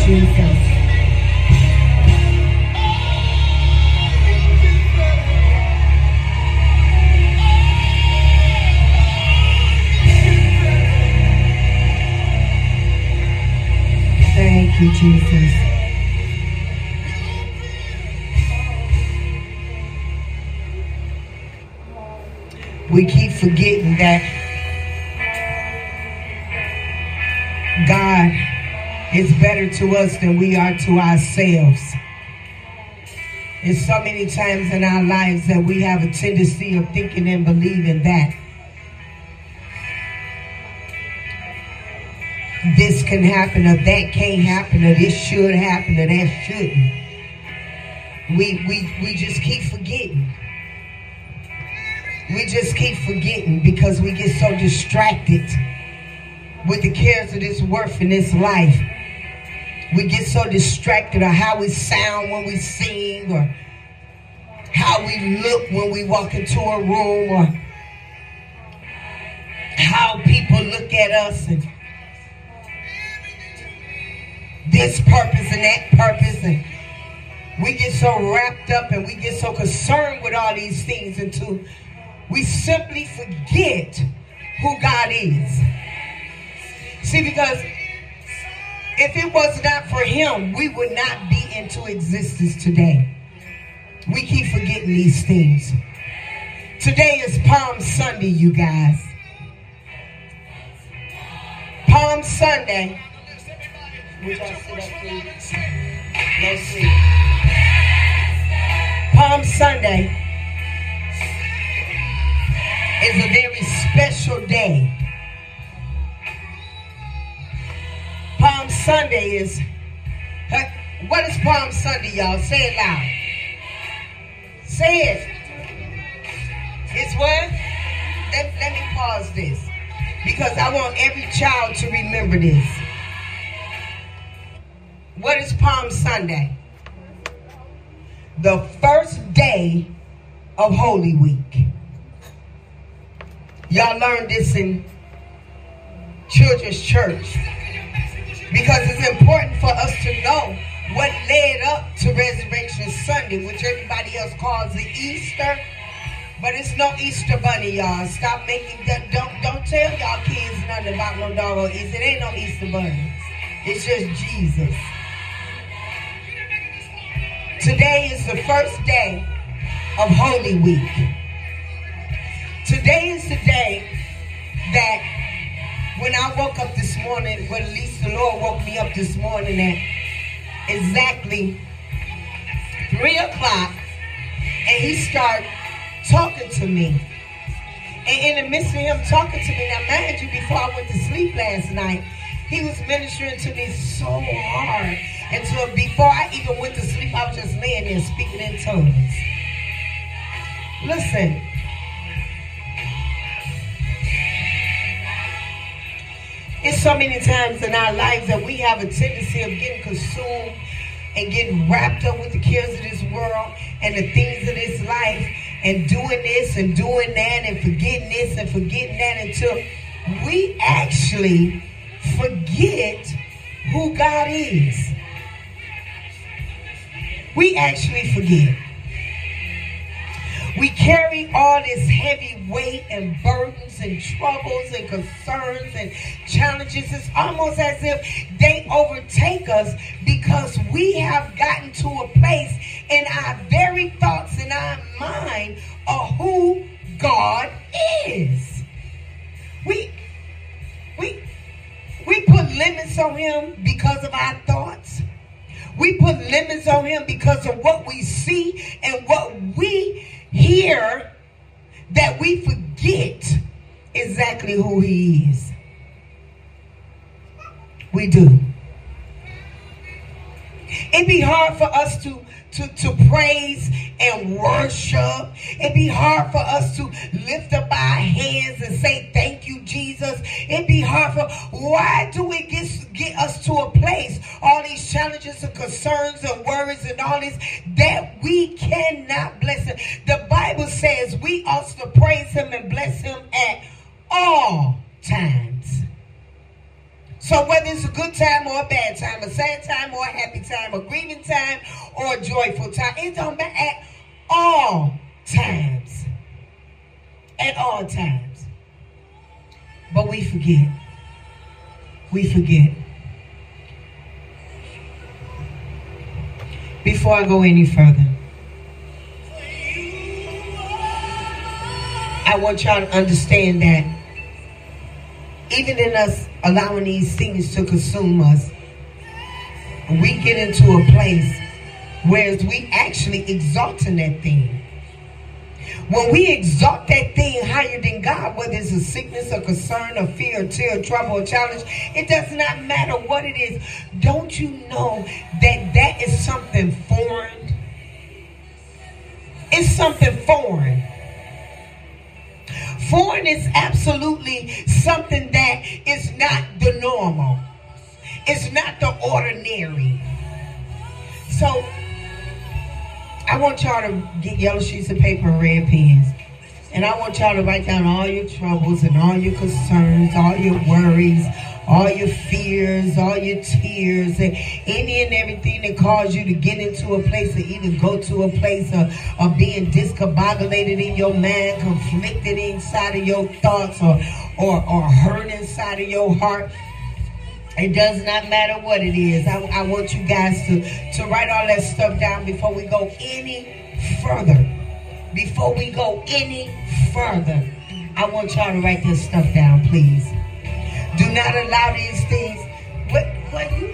Jesus. Thank you, Jesus. We keep forgetting that God is better to us than we are to ourselves. There's so many times in our lives that we have a tendency of thinking and believing that this can happen or that can't happen or this should happen or that shouldn't. We just keep forgetting. We just keep forgetting because we get so distracted with the cares of this worth in this life. We get so distracted on how we sound when we sing, or how we look when we walk into a room, or how people look at us, and this purpose and that purpose. And we get so wrapped up and we get so concerned with all these things until we simply forget who God is. See, because if it was not for him, we would not be into existence today. We keep forgetting these things. Today is Palm Sunday, you guys. Palm Sunday. Would y'all sit up, please? No sleep. Palm Sunday is a very special day. Palm Sunday is, what is Palm Sunday, y'all? Say it loud. Say it. It's what? Let me pause this, because I want every child to remember this. What is Palm Sunday? The first day of Holy Week. Y'all learned this in children's church, because it's important for us to know what led up to Resurrection Sunday, which everybody else calls the Easter. But it's no Easter bunny, y'all. Stop making that. Don't tell y'all kids nothing about no doggone Easter. It ain't no Easter bunnies. It's just Jesus. Today is the first day of Holy Week. Today is the day that when I woke up this morning, well, at least the Lord woke me up this morning at exactly 3 o'clock, and he started talking to me. And in the midst of him talking to me, now mind you, before I went to sleep last night, he was ministering to me so hard. And so before I even went to sleep, I was just laying there speaking in tongues. Listen. It's so many times in our lives that we have a tendency of getting consumed and getting wrapped up with the cares of this world and the things of this life, and doing this and doing that and forgetting this and forgetting that, until we actually forget who God is. We actually forget. We carry all this heavy weight and burdens and troubles and concerns and challenges. It's almost as if they overtake us, because we have gotten to a place in our very thoughts in our mind of who God is. We put limits on him because of our thoughts. We put limits on him because of what we see and what we hear, that we forget exactly who he is. We do. It'd be hard for us to praise and worship. It'd be hard for us to lift up our hands and say, thank you, Jesus. It'd be hard for, why do it get us to a place, all these challenges and concerns and worries and all this, that we cannot bless him? The Bible says we ought to praise him and bless him at all times. So So whether it's a good time or a bad time, a sad time or a happy time, a grieving time or a joyful time, it don't matter at all times. At all times. But we forget. We forget. Before I go any further, I want y'all to understand that even in us allowing these things to consume us, we get into a place where we actually exalting that thing. When we exalt that thing higher than God, whether it's a sickness, a concern, a fear, a tear, a trouble, a challenge, it does not matter what it is. Don't you know that that is something foreign? It's something foreign. Foreign is absolutely something that is not the normal. It's not the ordinary. So, I want y'all to get yellow sheets of paper and red pens. And I want y'all to write down all your troubles and all your concerns, all your worries, all your fears, all your tears, and any and everything that caused you to get into a place or even go to a place of being discombobulated in your mind, conflicted inside of your thoughts, or hurt inside of your heart. It does not matter what it is. I want you guys to write all that stuff down before we go any further. Before we go any further, I want y'all to write this stuff down, please. Do not allow these things. What you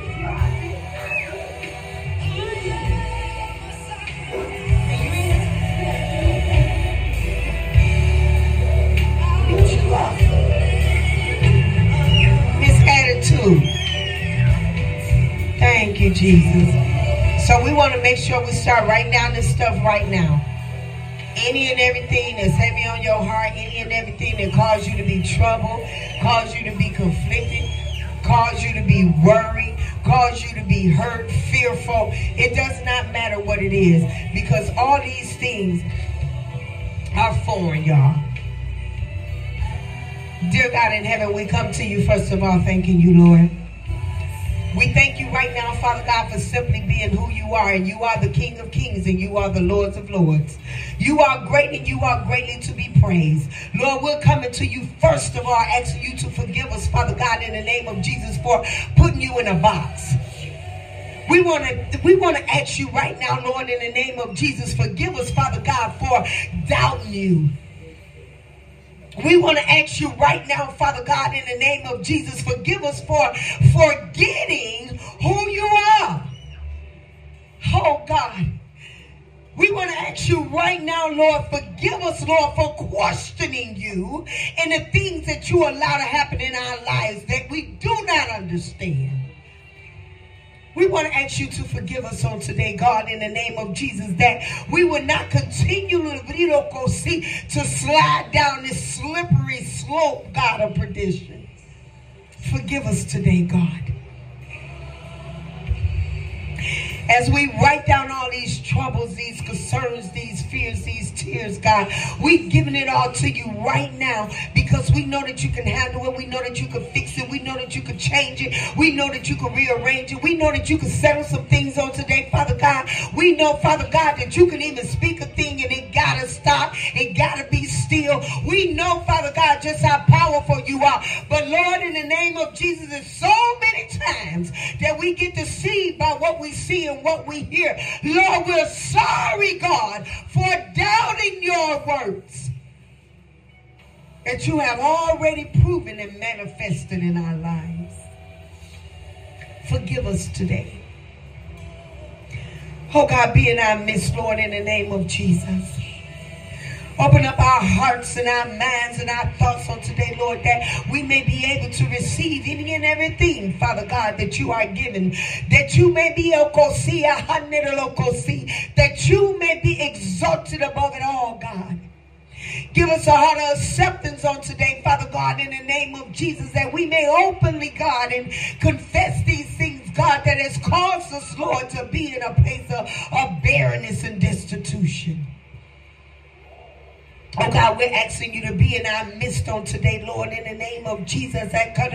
Attitude. Thank you, Jesus. So we want to make sure we start writing down this stuff right now. Any and everything that's heavy on your heart, any and everything that caused you to be troubled, caused you to be conflicted, caused you to be worried, caused you to be hurt, fearful. It does not matter what it is, because all these things are foreign, y'all. Dear God in heaven, we come to you first of all thanking you, Lord. We thank you right now, Father God, for simply being who you are. And you are the King of Kings and you are the Lords of Lords. You are great and you are greatly to be praised. Lord, we're coming to you first of all, asking you to forgive us, Father God, in the name of Jesus, for putting you in a box. We want to ask you right now, Lord, in the name of Jesus, forgive us, Father God, for doubting you. We want to ask you right now, Father God, in the name of Jesus, forgive us for forgetting who you are. Oh, God. We want to ask you right now, Lord, forgive us, Lord, for questioning you and the things that you allow to happen in our lives that we do not understand. We want to ask you to forgive us on today, God, in the name of Jesus, that we will not continue to slide down this slippery slope, God, of perdition. Forgive us today, God. As we write down all these troubles, these concerns, these fears, these tears, God, we've given it all to you right now because we know that you can handle it. We know that you can fix it. We know that you can change it. We know that you can rearrange it. We know that you can settle some things on today, Father God. We know, Father God, that you can even speak a thing and it got to stop. It got to be still. We know, Father God, just how powerful you are. But Lord, in the name of Jesus, there's so many times that we get deceived by what we see and what we hear. Lord, we're sorry, God, for doubting your words that you have already proven and manifested in our lives. Forgive us today. Oh, God, be in our midst, Lord, in the name of Jesus. Open up our hearts and our minds and our thoughts on today, Lord, that we may be able to receive any and everything, Father God, that you are given. That you may be that you may be exalted above it all, God. Give us a heart of acceptance on today, Father God, in the name of Jesus, that we may openly, God, and confess these things, God, that has caused us, Lord, to be in a place of barrenness and destitution. Oh God, we're asking you to be in our midst on today, Lord, in the name of Jesus.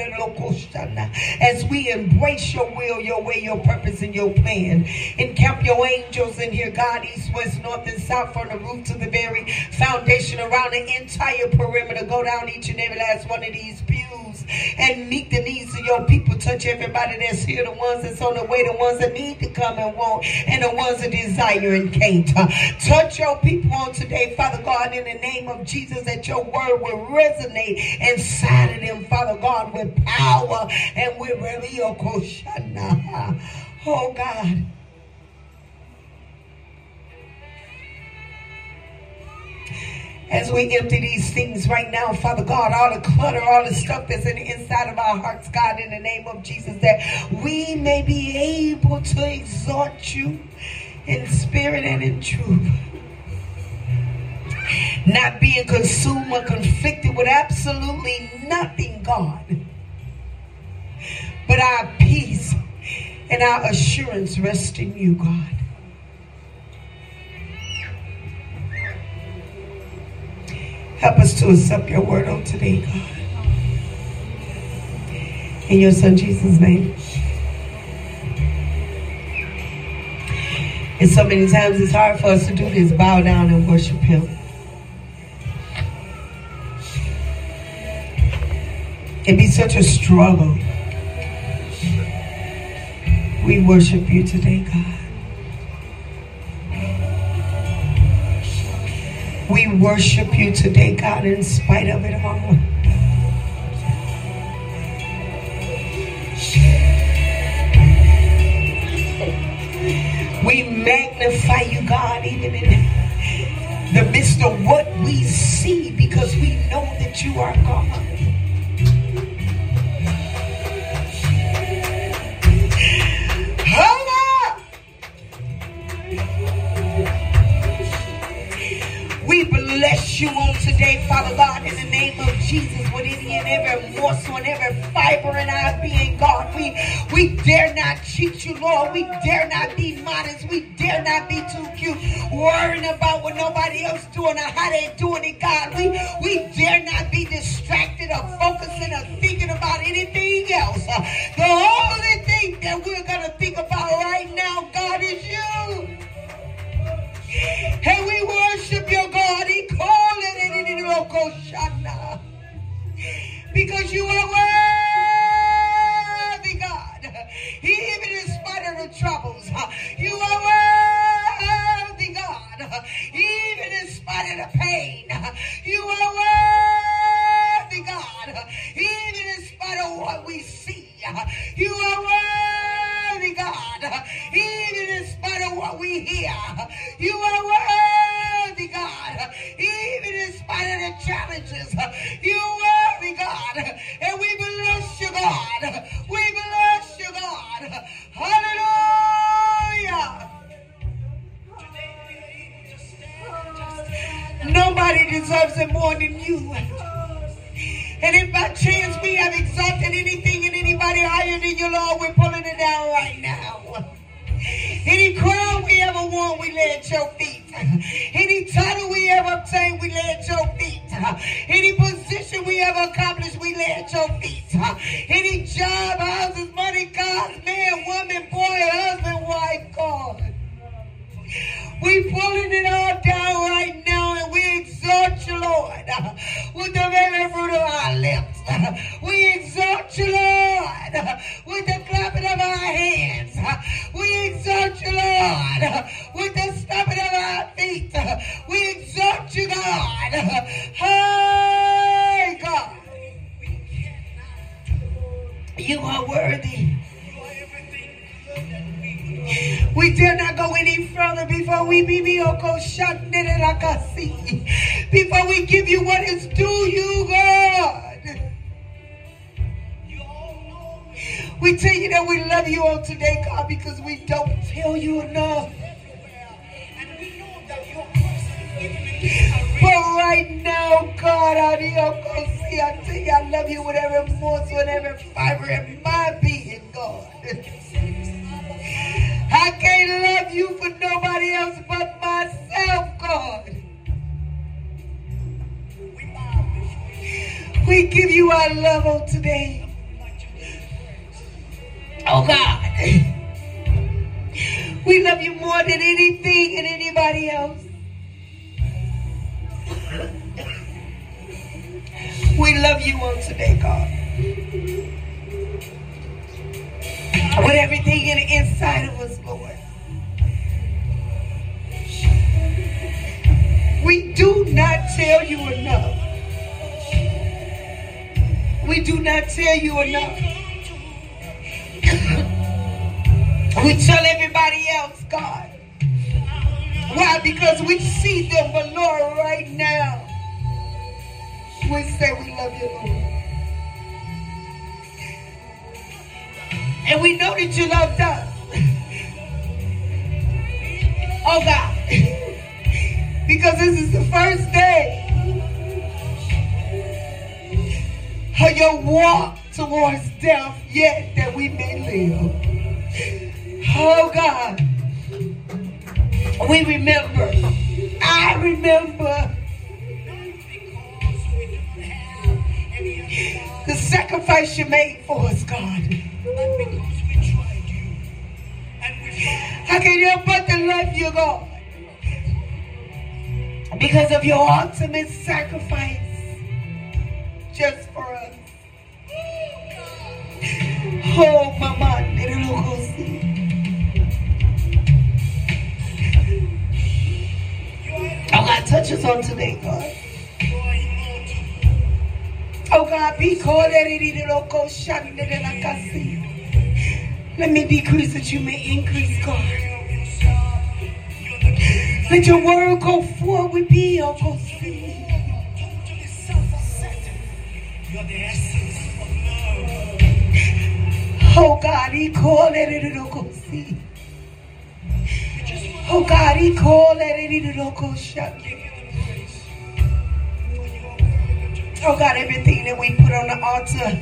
As we embrace your will, your way, your purpose, and your plan. Encamp your angels in here, God, east, west, north, and south, from the roof to the very foundation, around the entire perimeter. Go down each and every last one of these pews and meet the needs of your people. Touch everybody that's here, the ones that's on the way, the ones that need to come and want, and the ones that desire and can't. Touch your people on today, Father God, in the name of Jesus, that your word will resonate inside of them, Father God, with power and with reveal. Oh God. As we empty these things right now, Father God, all the clutter, all the stuff that's in the inside of our hearts, God, in the name of Jesus, that we may be able to exhort you in spirit and in truth. Not being consumed or conflicted with absolutely nothing, God. But our peace and our assurance rest in you, God. Help us to accept your word on today, God. In your son Jesus' name. And so many times it's hard for us to do this, bow down and worship him. It'd be such a struggle. We worship you today, God. We worship you today, God, in spite of it all. We magnify you, God, even in the midst of what we see, because we know that you are God. We bless you on today, Father God, in the name of Jesus, with any and every morsel and every fiber in our being, God. We dare not cheat you, Lord. We dare not be modest. We dare not be too cute, worrying about what nobody else doing or how they doing it, God. We dare not be distracted or focusing or thinking about anything else. The only thing that we're going to think about right now, God, is you. And we worship your God. He called it in the because you are worthy, God. Even in spite of the troubles, you are worthy, God. Even in spite of the pain, you are worthy, God. Even in spite of what we see, you are worthy, God. Even in spite of what we hear, you are worthy, God. Even in spite of the challenges, you are worthy, God. And we bless you, God. We bless you, God. Hallelujah. Nobody deserves it more than you. And if by chance we have exalted anything and anybody higher than you, Lord, we're pulling it down right now. Any crown we ever won, we lay at your feet. Any title we ever obtained, we lay at your feet. Any position we ever accomplished, we lay at your feet. Any job, houses, money, cars, man, woman, boy, husband, wife, God. We pulling it all down right now, and we exalt you, Lord, with the very fruit of our lips. We exalt you, Lord, with the clapping of our hands. We exalt you, Lord, with the stomping of our feet. We exalt you, God. Hey, God. You are worthy. We dare not go any further before we before we give you what is due you, God. We tell you that we love you on today, God, because we don't tell you enough. But right now, God, I tell you I love you with every morsel and every fiber in my being, God. I can't love you for nobody else but myself, God. We give you our love on today. Oh God. We love you more than anything and anybody else. We love you on today, God. With everything in the inside of us, Lord. We do not tell you enough. We do not tell you enough. We tell everybody else, God. Why? Because we see them, but Lord, right now, we say we love you, Lord. And we know that you loved us. Oh God. Because this is the first day of your walk towards death, yet that we may live. Oh God. We remember. I remember the sacrifice you made for us, God. I can't help but to love you, God. Because of your ultimate sacrifice just for us. Oh, Mama, oh God, touch us on today, God. Oh God, be called. Let me decrease that you may increase, God. Let your word go forward with me, oh God. You're the essence of love. Oh God, he called it. Oh God, he called it. Oh God, everything that we put on the altar,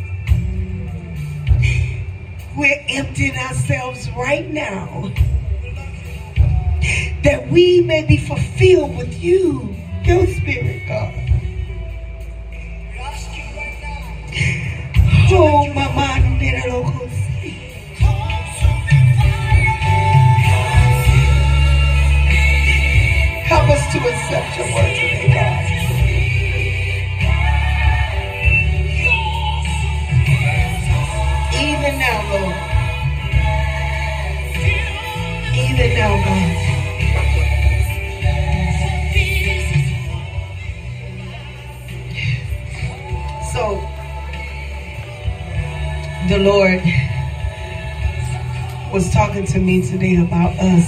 we're emptying ourselves right now, that we may be fulfilled with you, your spirit, God. Oh, Mama, help us to accept your word today, God. Even now, Lord. Even now, God. So, the Lord was talking to me today about us.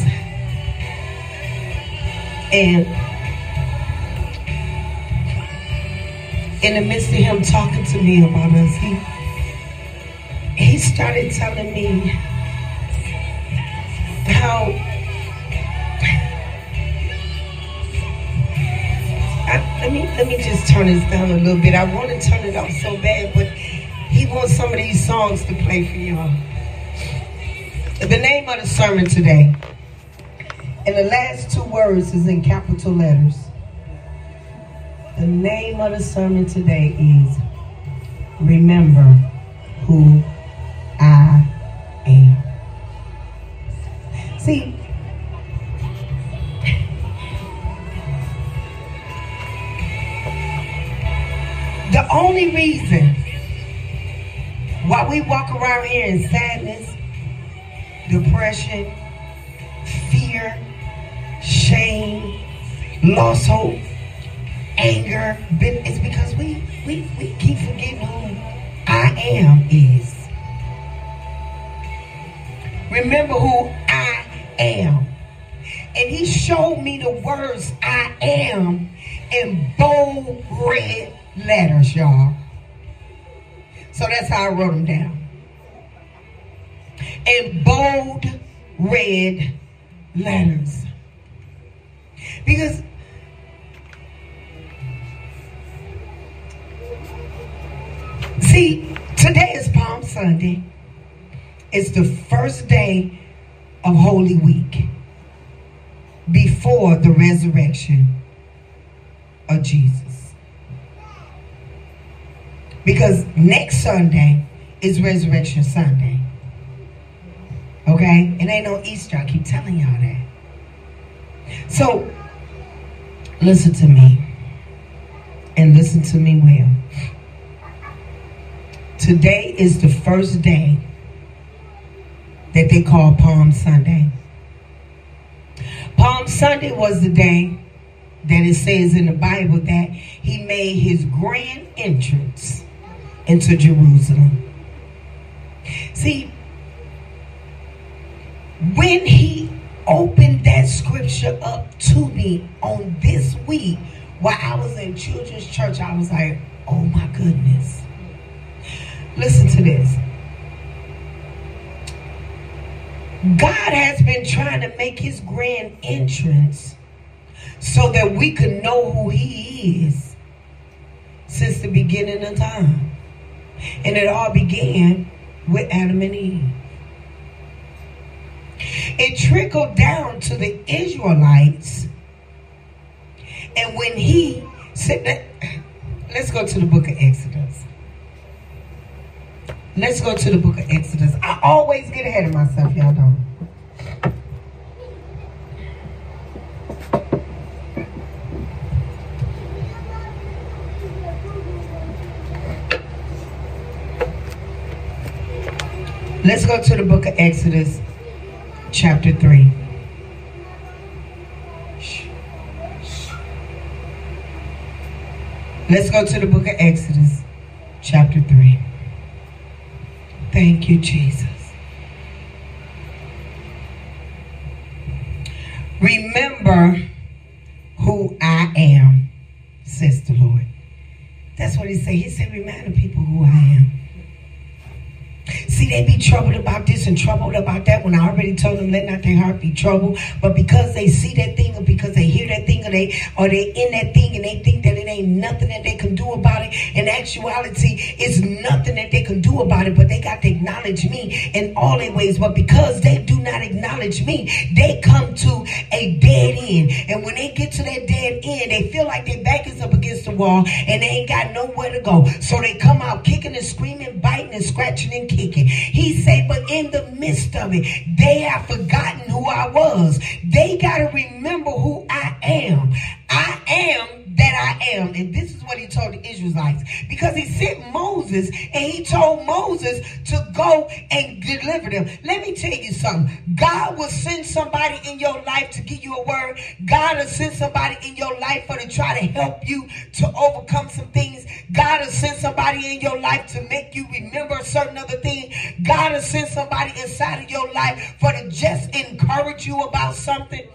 And in the midst of him talking to me about us, he started telling me how let me just turn this down a little bit. I want to turn it off so bad, but he wants some of these songs to play for y'all. The name of the sermon today, and the last two words is in capital letters. The name of the sermon today is Remember Who I Am. See, the only reason why we walk around here in sadness, depression, fear, shame, lost hope, anger, is because we keep forgetting who I am is. Remember who I am. And he showed me the words I am in bold red letters, y'all. So that's how I wrote them down. In bold red letters. Because see, today is Palm Sunday. It's the first day of Holy Week before the resurrection of Jesus. Because next Sunday is Resurrection Sunday. Okay? It ain't no Easter. I keep telling y'all that. So, listen to me. And listen to me well. Today is the first day that they call Palm Sunday. Palm Sunday was the day that it says in the Bible that he made his grand entrance into Jerusalem. See, when he opened that scripture up to me on this week, while I was in children's church, I was like, oh my goodness. Listen to this. God has been trying to make his grand entrance so that we could know who he is since the beginning of time. And it all began with Adam and Eve. It trickled down to the Israelites. And when he said that, let's go to the book of Exodus. Let's go to the book of Exodus. I always get ahead of myself, y'all don't. Let's go to the book of Exodus, chapter 3. Let's go to the book of Exodus, chapter 3. Thank you, Jesus. Remember who I am, says the Lord. That's what he said. He said, remind the people who I am. See, they be troubled about this and troubled about that when I already told them let not their heart be troubled. But because they see that thing or because they hear that thing or they in that thing and they think that it ain't nothing that they can do about it. In actuality, it's nothing that they can do about it, but they got to acknowledge me in all their ways. But because they do not acknowledge me, they come to a dead end. And when they get to that dead end, they feel like their back is up against the wall and they ain't got nowhere to go. So they come out kicking and screaming, biting and scratching and kicking. He said, but in the midst of it, they have forgotten who I was. They got to remember who I am. I am that I am. And this is what he told the Israelites. Because he sent Moses and he told Moses to go and deliver them. Let me tell you something. God will send somebody in your life to give you a word. God will send somebody in your life to try to help you to overcome some things. God will send somebody in your life to make you remember a certain other thing. God will send somebody inside of your life for to just encourage you about something.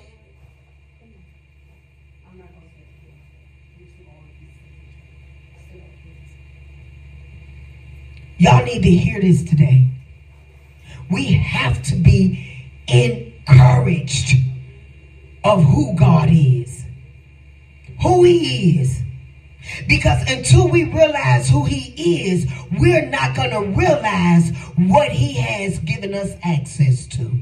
Y'all need to hear this today. We have to be encouraged of who God is. Who he is. Because until we realize who he is, we're not going to realize what he has given us access to.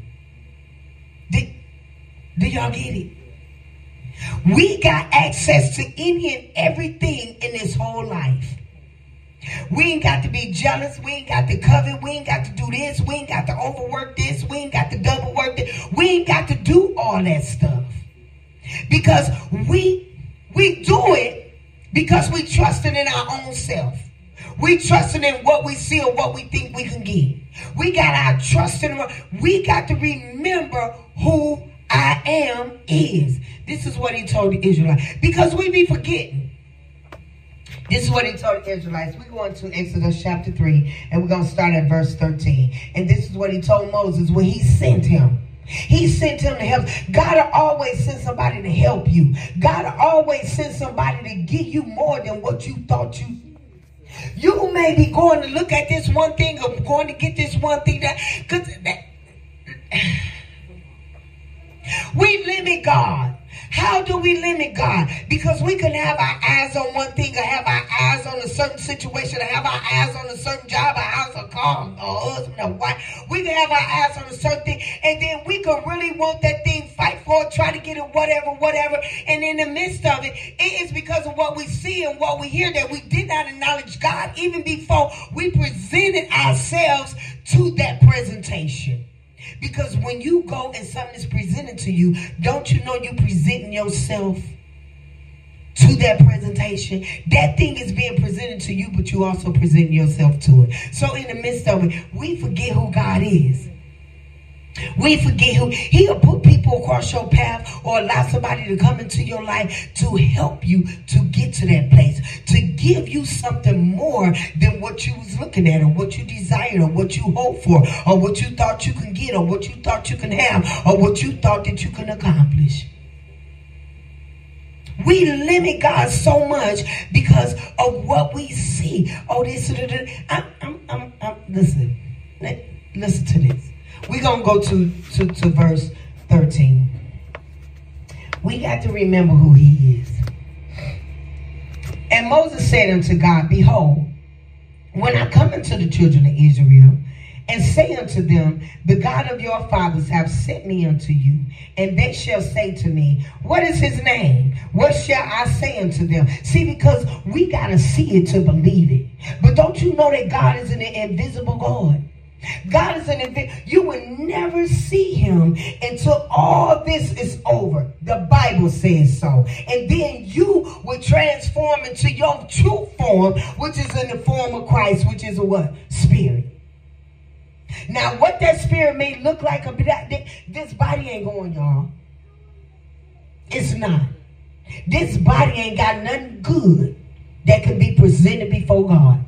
Do y'all get it? We got access to any and everything in this whole life. We ain't got to be jealous. We ain't got to covet. We ain't got to do this. We ain't got to overwork this. We ain't got to double work this. We ain't got to do all that stuff. Because we do it because we trusting in our own self. We trusting in what we see or what we think we can get. We got our trust in. We got to remember who I am is. This is what he told the Israelites. Because we be forgetting. This is what he told the Israelites. We're going to Exodus chapter 3, and we're going to start at verse 13. And this is what he told Moses when he sent him. He sent him to help. God will always send somebody to help you. God will always send somebody to give you more than what you thought you. You may be going to look at this one thing or going to get this one thing we limit God. How do we limit God? Because we can have our eyes on one thing or have our eyes on a certain situation or have our eyes on a certain job, a house, a car, a husband, a wife. We can have our eyes on a certain thing and then we can really want that thing fight for it, try to get it, whatever. And in the midst of it, it is because of what we see and what we hear that we did not acknowledge God even before we presented ourselves to that presentation. Because when you go and something is presented to you, don't you know you're presenting yourself to that presentation? That thing is being presented to you, but you also present yourself to it. So in the midst of it, we forget who God is. We forget who He'll put people across your path or allow somebody to come into your life to help you to get to that place, to give you something more than what you was looking at or what you desired or what you hoped for or what you thought you can get or what you thought you can have or what you thought that you can accomplish. We limit God so much because of what we see. Oh, this. Listen to this. We're going to go to verse 13. We got to remember who He is. And Moses said unto God, behold, when I come into the children of Israel, and say unto them, the God of your fathers have sent me unto you. And they shall say to me, what is his name? What shall I say unto them? See, because we got to see it to believe it. But don't you know that God is an invisible God? God is an invisible. You will never see Him until all this is over. The Bible says so. And then you will transform into your true form, which is in the form of Christ, which is a what? Spirit. Now, what that spirit may look like, this body ain't going, y'all. It's not. This body ain't got nothing good that can be presented before God.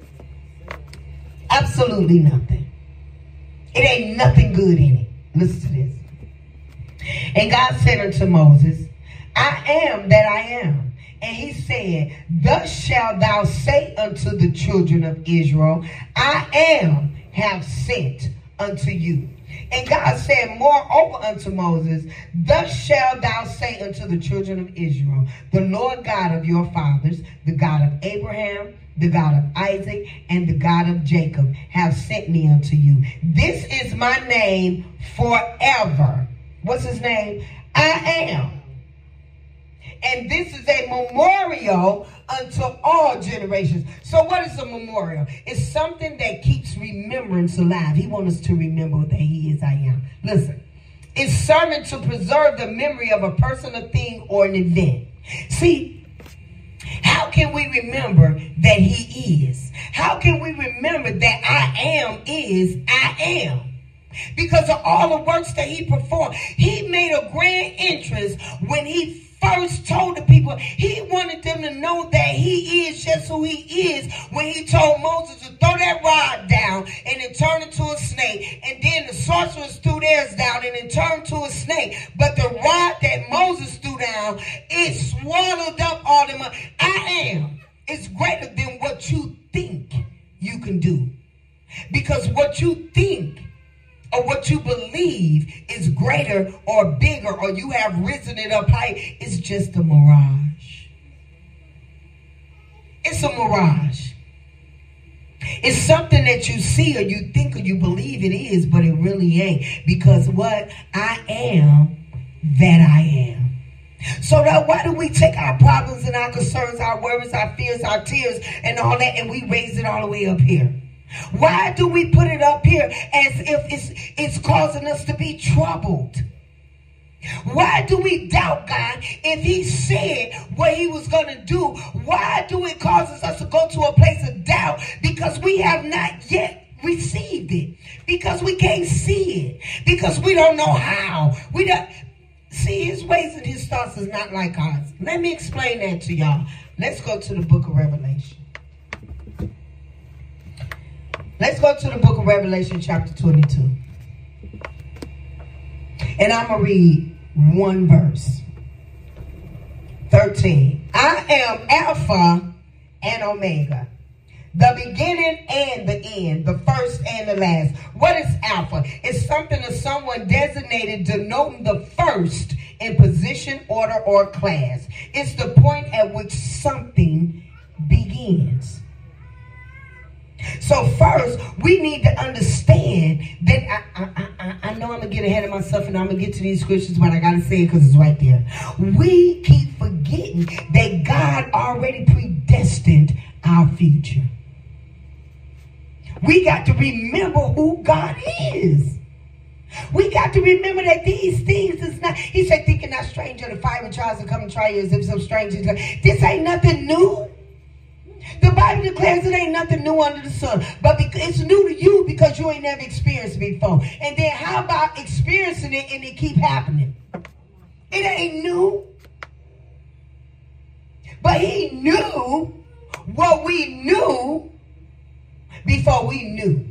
Absolutely nothing. It ain't nothing good in it. Listen to this. And God said unto Moses, I am that I am. And He said, thus shalt thou say unto the children of Israel, I am have sent unto you. And God said moreover unto Moses, thus shalt thou say unto the children of Israel, the Lord God of your fathers, the God of Abraham, the God of Isaac, and the God of Jacob, have sent me unto you. This is my name forever. What's His name? I am. And this is a memorial unto all generations. So what is a memorial? It's something that keeps remembrance alive. He wants us to remember that He is I am. Listen, it's serving to preserve the memory of a person, a thing, or an event. See, how can we remember that He is? How can we remember that I am is I am? Because of all the works that He performed. He made a grand entrance when He first told the people. He wanted them to know that He is just who He is when He told Moses to throw that rod down and it turned into a snake. And then the sorcerers threw theirs down and it turned to a snake. But the rod that Moses threw down, it swallowed up all them. I am is greater than what you think you can do. Because what you think or what you believe is greater or bigger, or you have risen it up high, it's just a mirage. It's a mirage. It's something that you see or you think or you believe it is, but it really ain't. Because what? I am that I am. So now why do we take our problems and our concerns, our worries, our fears, our tears, and all that, and we raise it all the way up here? Why do we put it up here as if it's causing us to be troubled? Why do we doubt God if He said what He was going to do? Why do it causes us to go to a place of doubt? Because we have not yet received it. Because we can't see it. Because we don't know how. We don't see His ways and His thoughts is not like ours. Let me explain that to y'all. Let's go to the book of Revelation. Let's go to the book of Revelation chapter 22. And I'm going to read one verse. 13. I am Alpha and Omega, the beginning and the end, the first and the last. What is Alpha? It's something or someone designated denoting the first in position, order, or class. It's the point at which something begins. So first, we need to understand that I know I'm going to get ahead of myself and I'm going to get to these scriptures, but I got to say it because it's right there. We keep forgetting that God already predestined our future. We got to remember who God is. We got to remember that these things is not, he said, thinking not strange of the fiery trials that come and try you as if some strange. This ain't nothing new. The Bible declares it ain't nothing new under the sun. But it's new to you because you ain't never experienced it before. And then how about experiencing it and it keep happening? It ain't new. But he knew what we knew before we knew.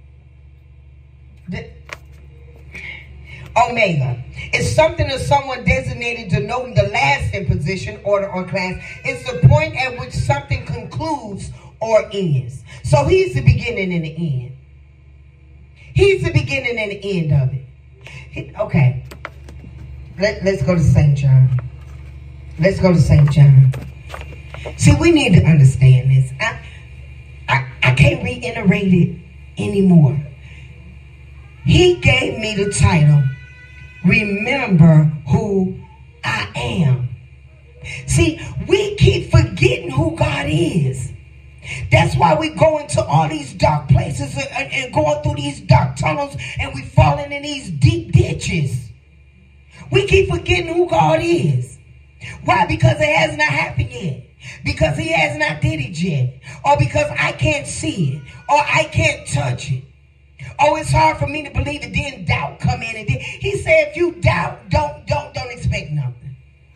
Omega is something or someone designated denoting the last in position, order, or class. It's the point at which something concludes or ends. So he's the beginning and the end. He's the beginning and the end of it. Okay. Let's go to St. John. Let's go to St. John. See, we need to understand this. I can't reiterate it anymore. He gave me the title, Remember Who I Am. See, we keep forgetting who God is. That's why we go into all these dark places and going through these dark tunnels and we falling in these deep ditches. We keep forgetting who God is. Why? Because it has not happened yet. Because he has not did it yet. Or because I can't see it. Or I can't touch it. Oh, it's hard for me to believe it. Then doubt come in. And then he said, if you doubt, don't expect nothing.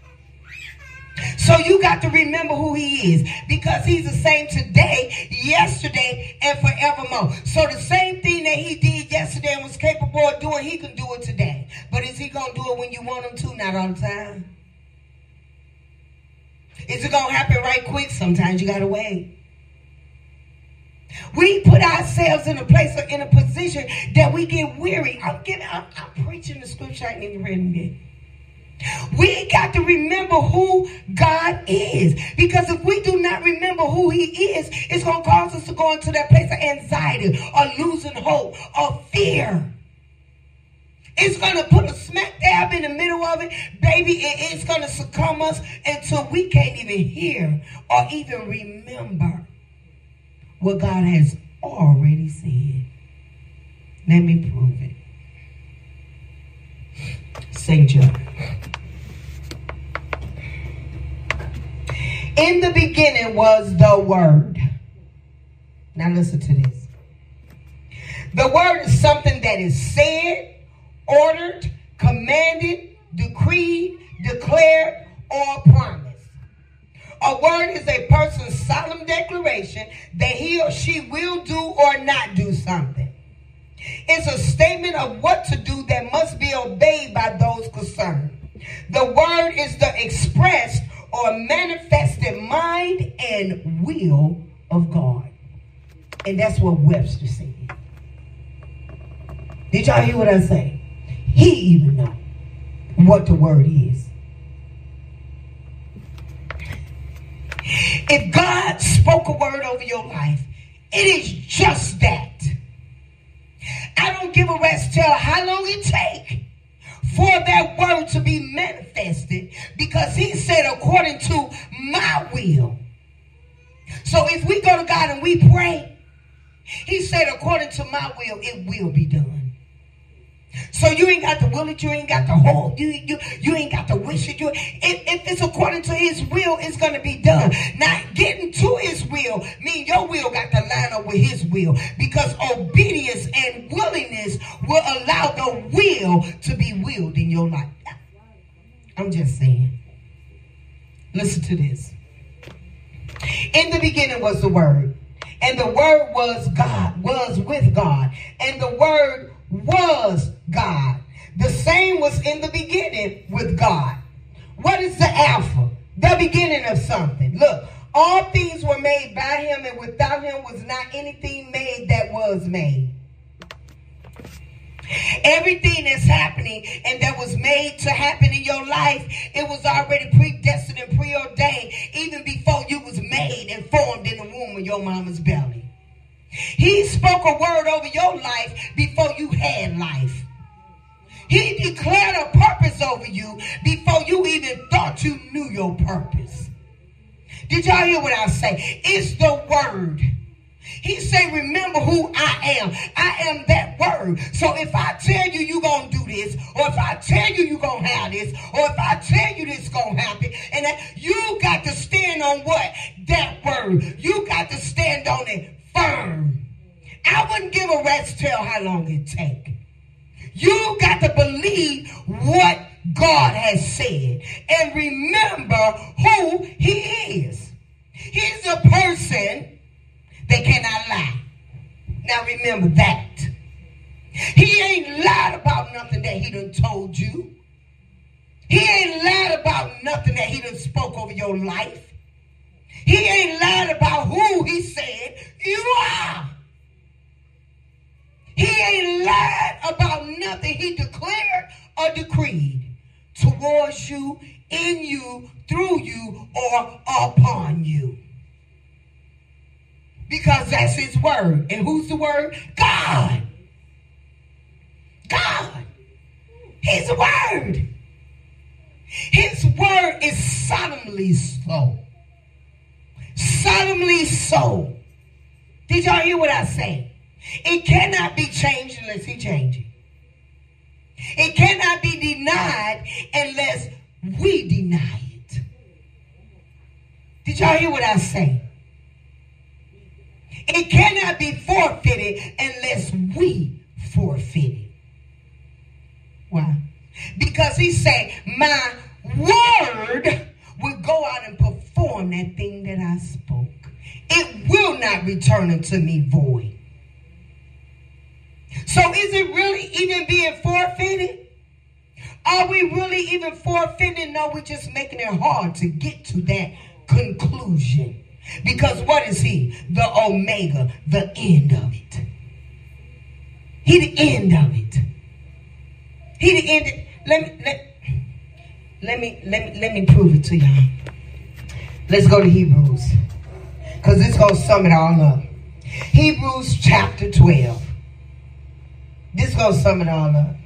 So you got to remember who he is. Because he's the same today, yesterday, and forevermore. So the same thing that he did yesterday and was capable of doing, he can do it today. But is he going to do it when you want him to? Not all the time. Is it going to happen right quick? Sometimes you got to wait. We put ourselves in a place or in a position that we get weary. I'm preaching the scripture. I ain't even read it yet. We got to remember who God is. Because if we do not remember who he is, it's going to cause us to go into that place of anxiety or losing hope or fear. It's going to put a smack dab in the middle of it. Baby, it's going to succumb us until we can't even hear or even remember what God has already said. Let me prove it. St. John. In the beginning was the Word. Now listen to this. The Word is something that is said, ordered, commanded, decreed, declared, or promised. A word is a person's solemn declaration that he or she will do or not do something. It's a statement of what to do that must be obeyed by those concerned. The word is the expressed or manifested mind and will of God. And that's what Webster said. Did y'all hear what I say? He even know what the word is. If God spoke a word over your life, it is just that. I don't give a rat's tail how long it takes for that word to be manifested, because he said according to my will. So if we go to God and we pray, he said according to my will, it will be done. So you ain't got to will it, you ain't got to hold, you ain't got to wish it. If it's according to his will, it's going to be done. Now, getting to his will means your will got to line up with his will, because obedience and willingness will allow the will to be willed in your life. I'm just saying. Listen to this. In the beginning was the Word, and the Word was God, was with God, and the Word was God. The same was in the beginning with God. What is the Alpha? The beginning of something. Look, all things were made by him, and without him was not anything made that was made. Everything that's happening and that was made to happen in your life, it was already predestined and preordained even before you was made and formed in the womb of your mama's belly. He spoke a word over your life before you had life. He declared a purpose over you before you even thought you knew your purpose. Did y'all hear what I say? It's the word. He said, remember who I am. I am that word. So if I tell you you're going to do this, or if I tell you you're going to have this, or if I tell you this going to happen, and that, you got to stand on what? That word. You got to stand on it firm. I wouldn't give a rat's tail how long it takes. You got to believe what God has said and remember who he is. He's a person that cannot lie. Now remember that. He ain't lied about nothing that he done told you. He ain't lied about nothing that he done spoke over your life. He ain't lied about who he said you are. He ain't lied about nothing he declared or decreed towards you, in you, through you, or upon you. Because that's his word. And who's the word? God. God. His word. His word is solemnly so. Solemnly so. Did y'all hear what I said? It cannot be changed unless he changes it. It cannot be denied unless we deny it. Did y'all hear what I say? It cannot be forfeited unless we forfeit it. Why? Because he said, my word will go out and perform that thing that I spoke. It will not return unto me void. So is it really even being forfeited? Are we really even forfeiting? No, we're just making it hard to get to that conclusion. Because what is he? The Omega, the end of it. He the end of it. He the end. Let me prove it to y'all. Let's go to Hebrews. Because it's going to sum it all up. Hebrews chapter 12. This is going to sum it all up.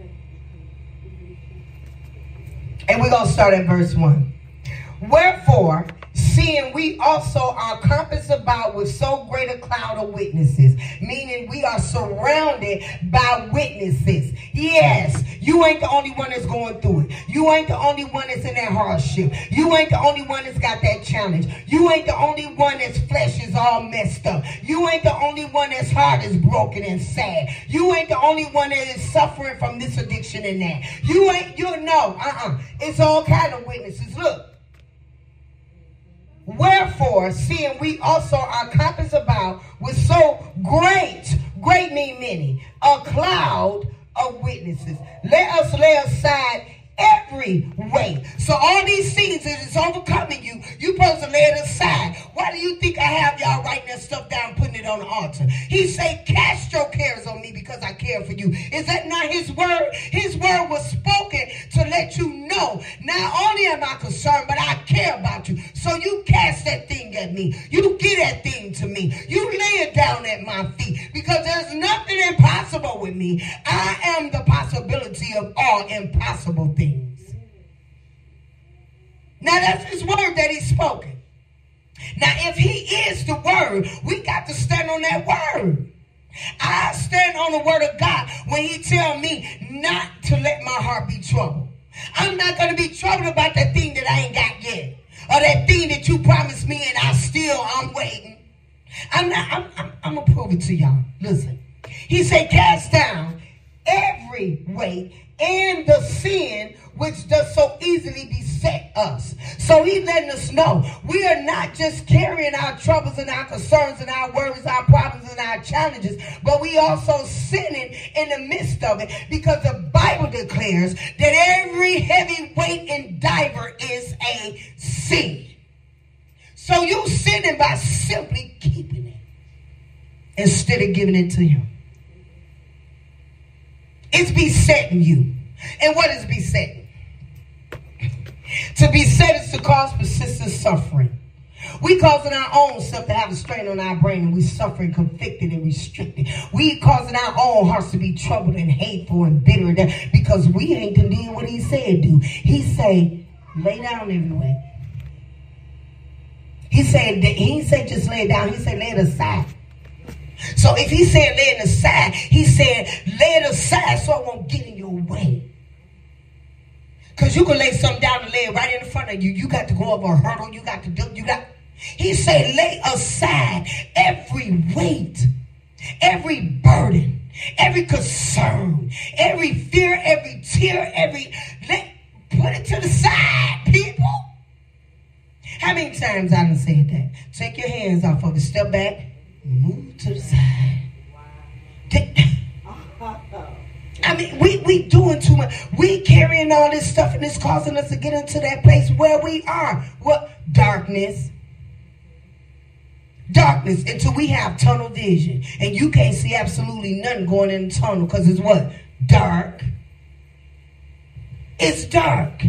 And we're going to start at verse 1. Wherefore, seeing we also are compassed about with so great a cloud of witnesses, meaning we are surrounded by witnesses. Yes, you ain't the only one that's going through it. You ain't the only one that's in that hardship. You ain't the only one that's got that challenge. You ain't the only one that's flesh is all messed up. You ain't the only one that's heart is broken and sad. You ain't the only one that is suffering from this addiction and that. It's all kind of witnesses. Look. Wherefore, seeing we also are compassed about with so great mean many, a cloud of witnesses, let us lay aside every weight. So all these things that is overcoming you, you're supposed to lay it aside. Why do you think I have y'all writing that stuff down, putting it on the altar? He said, cast your cares on me because I care for you. Is that not his word? His word was spoken to let you know, not only am I concerned, but I care about you. So you cast that thing at me. You get that thing to me. You lay it down at my feet because there's nothing impossible with me. I am the possibility of all impossible things. Now that's his word that he's spoken. Now if he is the word, we got to stand on that word. I stand on the word of God when he tell me not to let my heart be troubled. I'm not going to be troubled about that thing that I ain't got yet. Or that thing that you promised me and I'm waiting. I'm going to prove it to y'all. Listen. He said, cast down every weight and the sin which does so easily beset us. So he letting us know we are not just carrying our troubles and our concerns and our worries, our problems and our challenges, but we also sinning in the midst of it, because the Bible declares that every heavy weight and diver is a sin. So you sinning by simply keeping it instead of giving it to him. It's besetting you. And what is besetting? To beset is to cause persistent suffering We causing our own self to have a strain on our brain, and we suffering, conflicted, and restricted. We causing our own hearts to be troubled and hateful and bitter because we ain't doing what he said do. He say, lay down everywhere. He ain't say just lay it down. He said lay it aside. So if he said lay it aside, he said lay it aside so it won't get in your way. Because you can lay something down and lay it right in front of you. You got to go over a hurdle. He said lay aside every weight, every burden, every concern, every fear, every tear, put it to the side, people. How many times I done said that? Take your hands off of it. Step back. Move to the side. I mean, we doing too much. We carrying all this stuff, and it's causing us to get into that place where we are. What? Darkness. Darkness until we have tunnel vision. And you can't see absolutely nothing going in the tunnel because it's what? Dark. It's dark.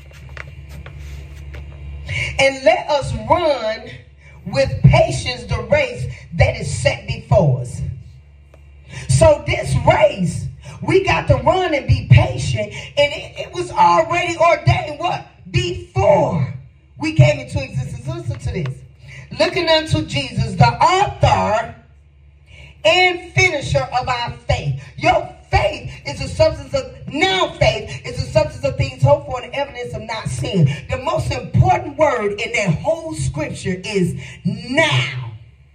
And let us run with patience the race that is set before us. So this race, we got to run and be patient. And it was already ordained what? Before we came into existence. Listen to this. Looking unto Jesus, the author and finisher of our faith. Your faith is a substance of, now faith is a substance of things hoped for and evidence of not seen. The most important word in that whole scripture is now.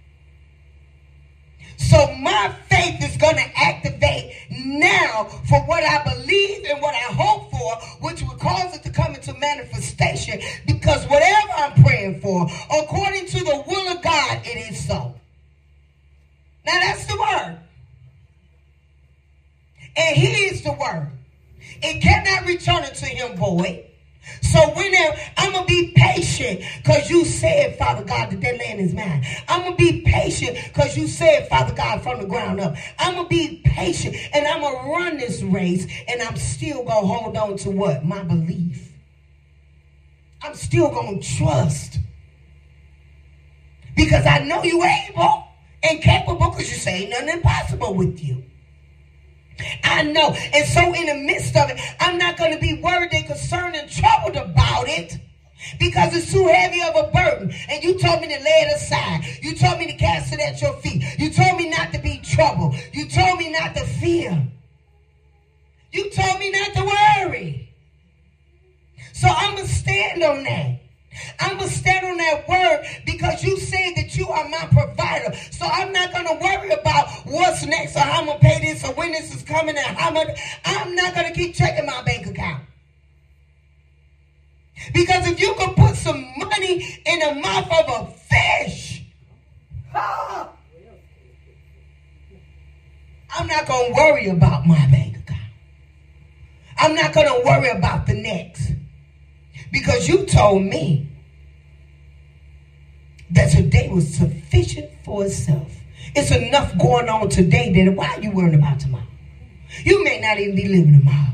So my faith is going to activate now for what I believe and what I hope for, which will cause it to come into manifestation, because whatever I'm praying for, according to the will of God, it is so. Now that's the word. And he is the word. It cannot return unto him void. So I'm going to be patient because you said, Father God, that land is mine. I'm going to be patient because you said, Father God, from the ground up. I'm going to be patient and I'm going to run this race, and I'm still going to hold on to what? My belief. I'm still going to trust because I know you're able and capable, because you say nothing impossible with you. I know. And so in the midst of it, I'm not going to be worried and concerned and troubled about it because it's too heavy of a burden. And you told me to lay it aside. You told me to cast it at your feet. You told me not to be troubled. You told me not to fear. You told me not to worry. So I'm going to stand on that. I'm going to stand on that word because you said that you are my provider. So I'm not going to worry about what's next or how I'm going to pay this or when this is coming and how much. I'm not going to keep checking my bank account. Because if you could put some money in the mouth of a fish, I'm not going to worry about my bank account. I'm not going to worry about the next. Because you told me that today was sufficient for itself. It's enough going on today that why are you worrying about tomorrow? You may not even be living tomorrow.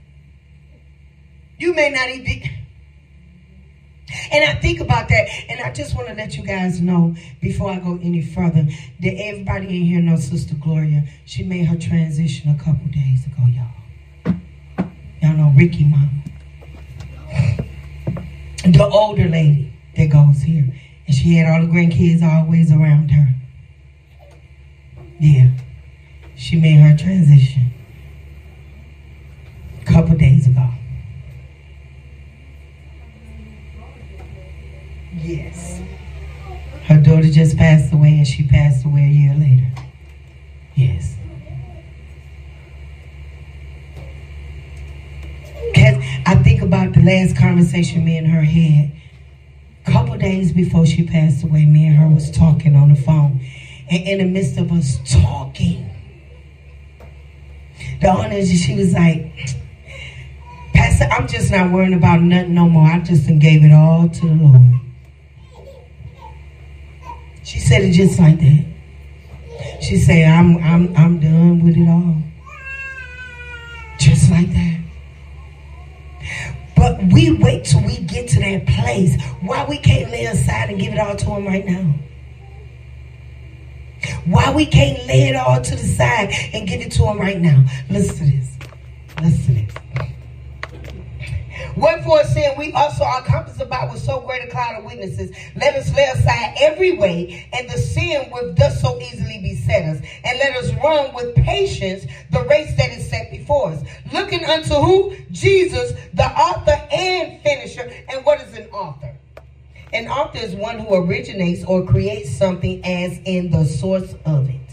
You may not even be. And I think about that, and I just want to let you guys know before I go any further that everybody in here knows Sister Gloria. She made her transition a couple days ago, y'all. Y'all know Ricky Mama. The older lady that goes here. And she had all the grandkids always around her. Yeah. She made her transition a couple days ago. Yes. Her daughter just passed away, and she passed away a year later. Yes. I think about the last conversation me and her had. A couple days before she passed away, me and her was talking on the phone. And in the midst of us talking, the owner, she was like, Pastor, I'm just not worrying about nothing no more. I just done gave it all to the Lord. She said it just like that. She said, I'm done with it all. Just like that. But we wait till we get to that place. Why we can't lay aside and give it all to him right now? Why we can't lay it all to the side and give it to him right now? Listen to this. Listen to this. Wherefore, saying we also are compassed about with so great a cloud of witnesses, let us lay aside every weight and the sin which does so easily beset us, and let us run with patience the race that is set before us. Looking unto who? Jesus, the author and finisher. And what is an author? An author is one who originates or creates something as in the source of it.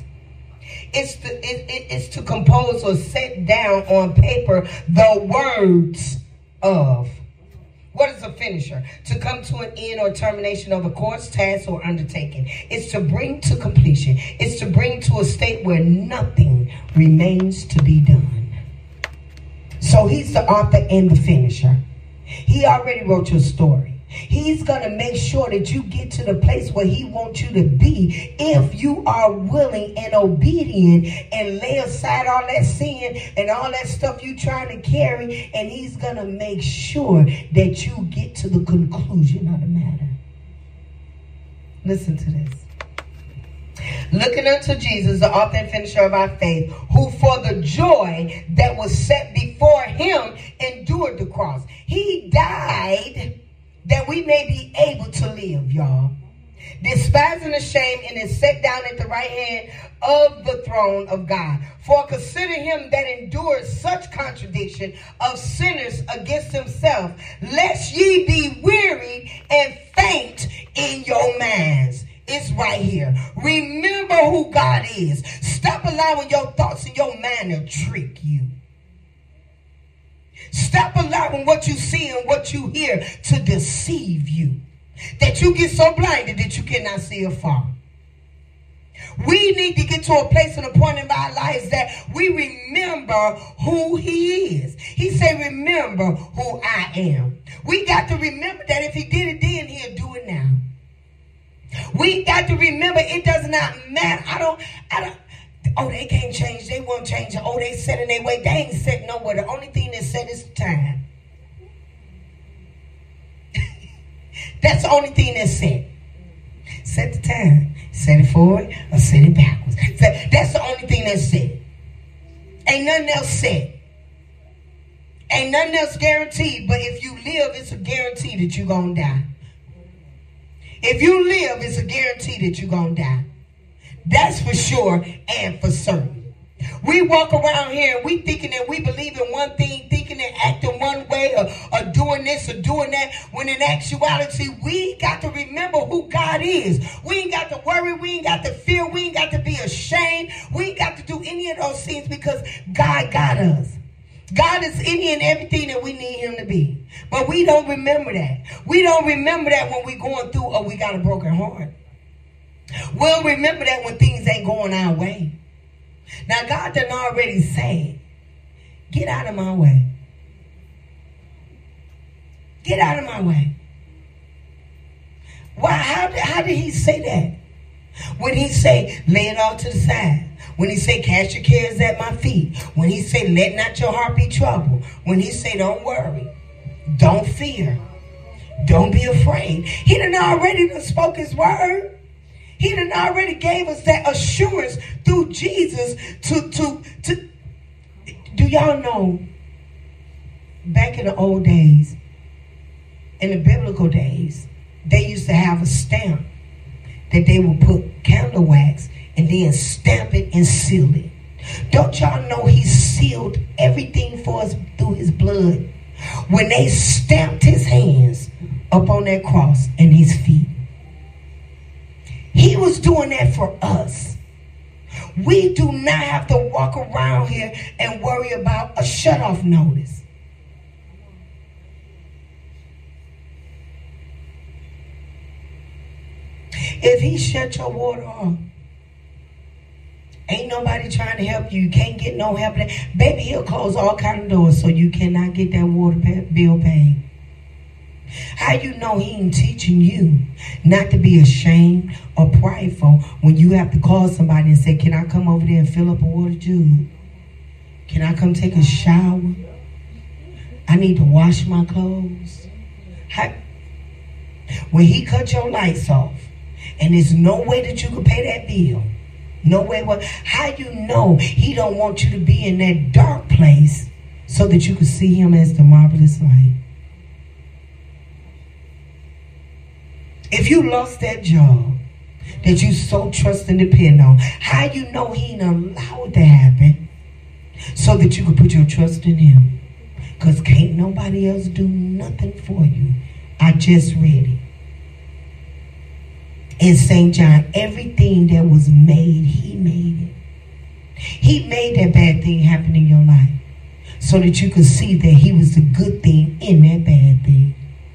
It's to compose or set down on paper the words of. What is a finisher? To come to an end or termination of a course, task, or undertaking. It's to bring to completion. It's to bring to a state where nothing remains to be done. So he's the author and the finisher. He already wrote your story. He's going to make sure that you get to the place where he wants you to be if you are willing and obedient and lay aside all that sin and all that stuff you trying to carry, and he's going to make sure that you get to the conclusion of the matter. Listen to this. Looking unto Jesus, the author and finisher of our faith, who for the joy that was set before him endured the cross. He died that we may be able to live, y'all. Despising the shame, and is set down at the right hand of the throne of God. For consider him that endured such contradiction of sinners against himself, lest ye be wearied and faint in your minds. It's right here. Remember who God is. Stop allowing your thoughts and your mind to trick you. Stop allowing what you see and what you hear to deceive you. That you get so blinded that you cannot see afar. We need to get to a place and a point in our lives that we remember who he is. He said, remember who I am. We got to remember that if he did it then, he'll do it now. We got to remember it does not matter. I don't. Oh, they can't change. They won't change. Oh, they set in their way. They ain't set nowhere. The only thing that's set is the time. That's the only thing that's set. Set the time. Set it forward or set it backwards. That's the only thing that's set. Ain't nothing else set. Ain't nothing else guaranteed. But if you live, it's a guarantee that you're going to die. If you live, it's a guarantee that you're going to die. That's for sure and for certain. We walk around here and we thinking that we believe in one thing, thinking and acting one way or doing this or doing that, when in actuality, we got to remember who God is. We ain't got to worry. We ain't got to fear. We ain't got to be ashamed. We ain't got to do any of those things because God got us. God is any and everything that we need him to be. But we don't remember that. We don't remember that when we're going through or we got a broken heart. We'll remember that when things ain't going our way. Now, God done already said, get out of my way. Get out of my way. Why? How did he say that? When he say, lay it all to the side. When he say, cast your cares at my feet. When he say, let not your heart be troubled. When he say, don't worry. Don't fear. Don't be afraid. He done already spoke his word. He done already gave us that assurance through Jesus to do y'all know back in the old days, in the biblical days, they used to have a stamp that they would put candle wax and then stamp it and seal it. Don't y'all know he sealed everything for us through his blood when they stamped his hands up on that cross and his feet? He was doing that for us. We do not have to walk around here and worry about a shut-off notice. If he shut your water off, ain't nobody trying to help you. You can't get no help. Baby, he'll close all kind of doors so you cannot get that water bill paid. How you know he ain't teaching you not to be ashamed or prideful when you have to call somebody and say, can I come over there and fill up a water jug? Can I come take a shower? I need to wash my clothes. When he cut your lights off, and there's no way that you can pay that bill, no way. How you know he don't want you to be in that dark place so that you can see him as the marvelous light? If you lost that job that you so trust and depend on, how you know he didn't allow it to happen so that you can put your trust in him? Because can't nobody else do nothing for you. I just read it. In St. John, everything that was made, he made it. He made that bad thing happen in your life so that you could see that he was the good thing in that bad thing.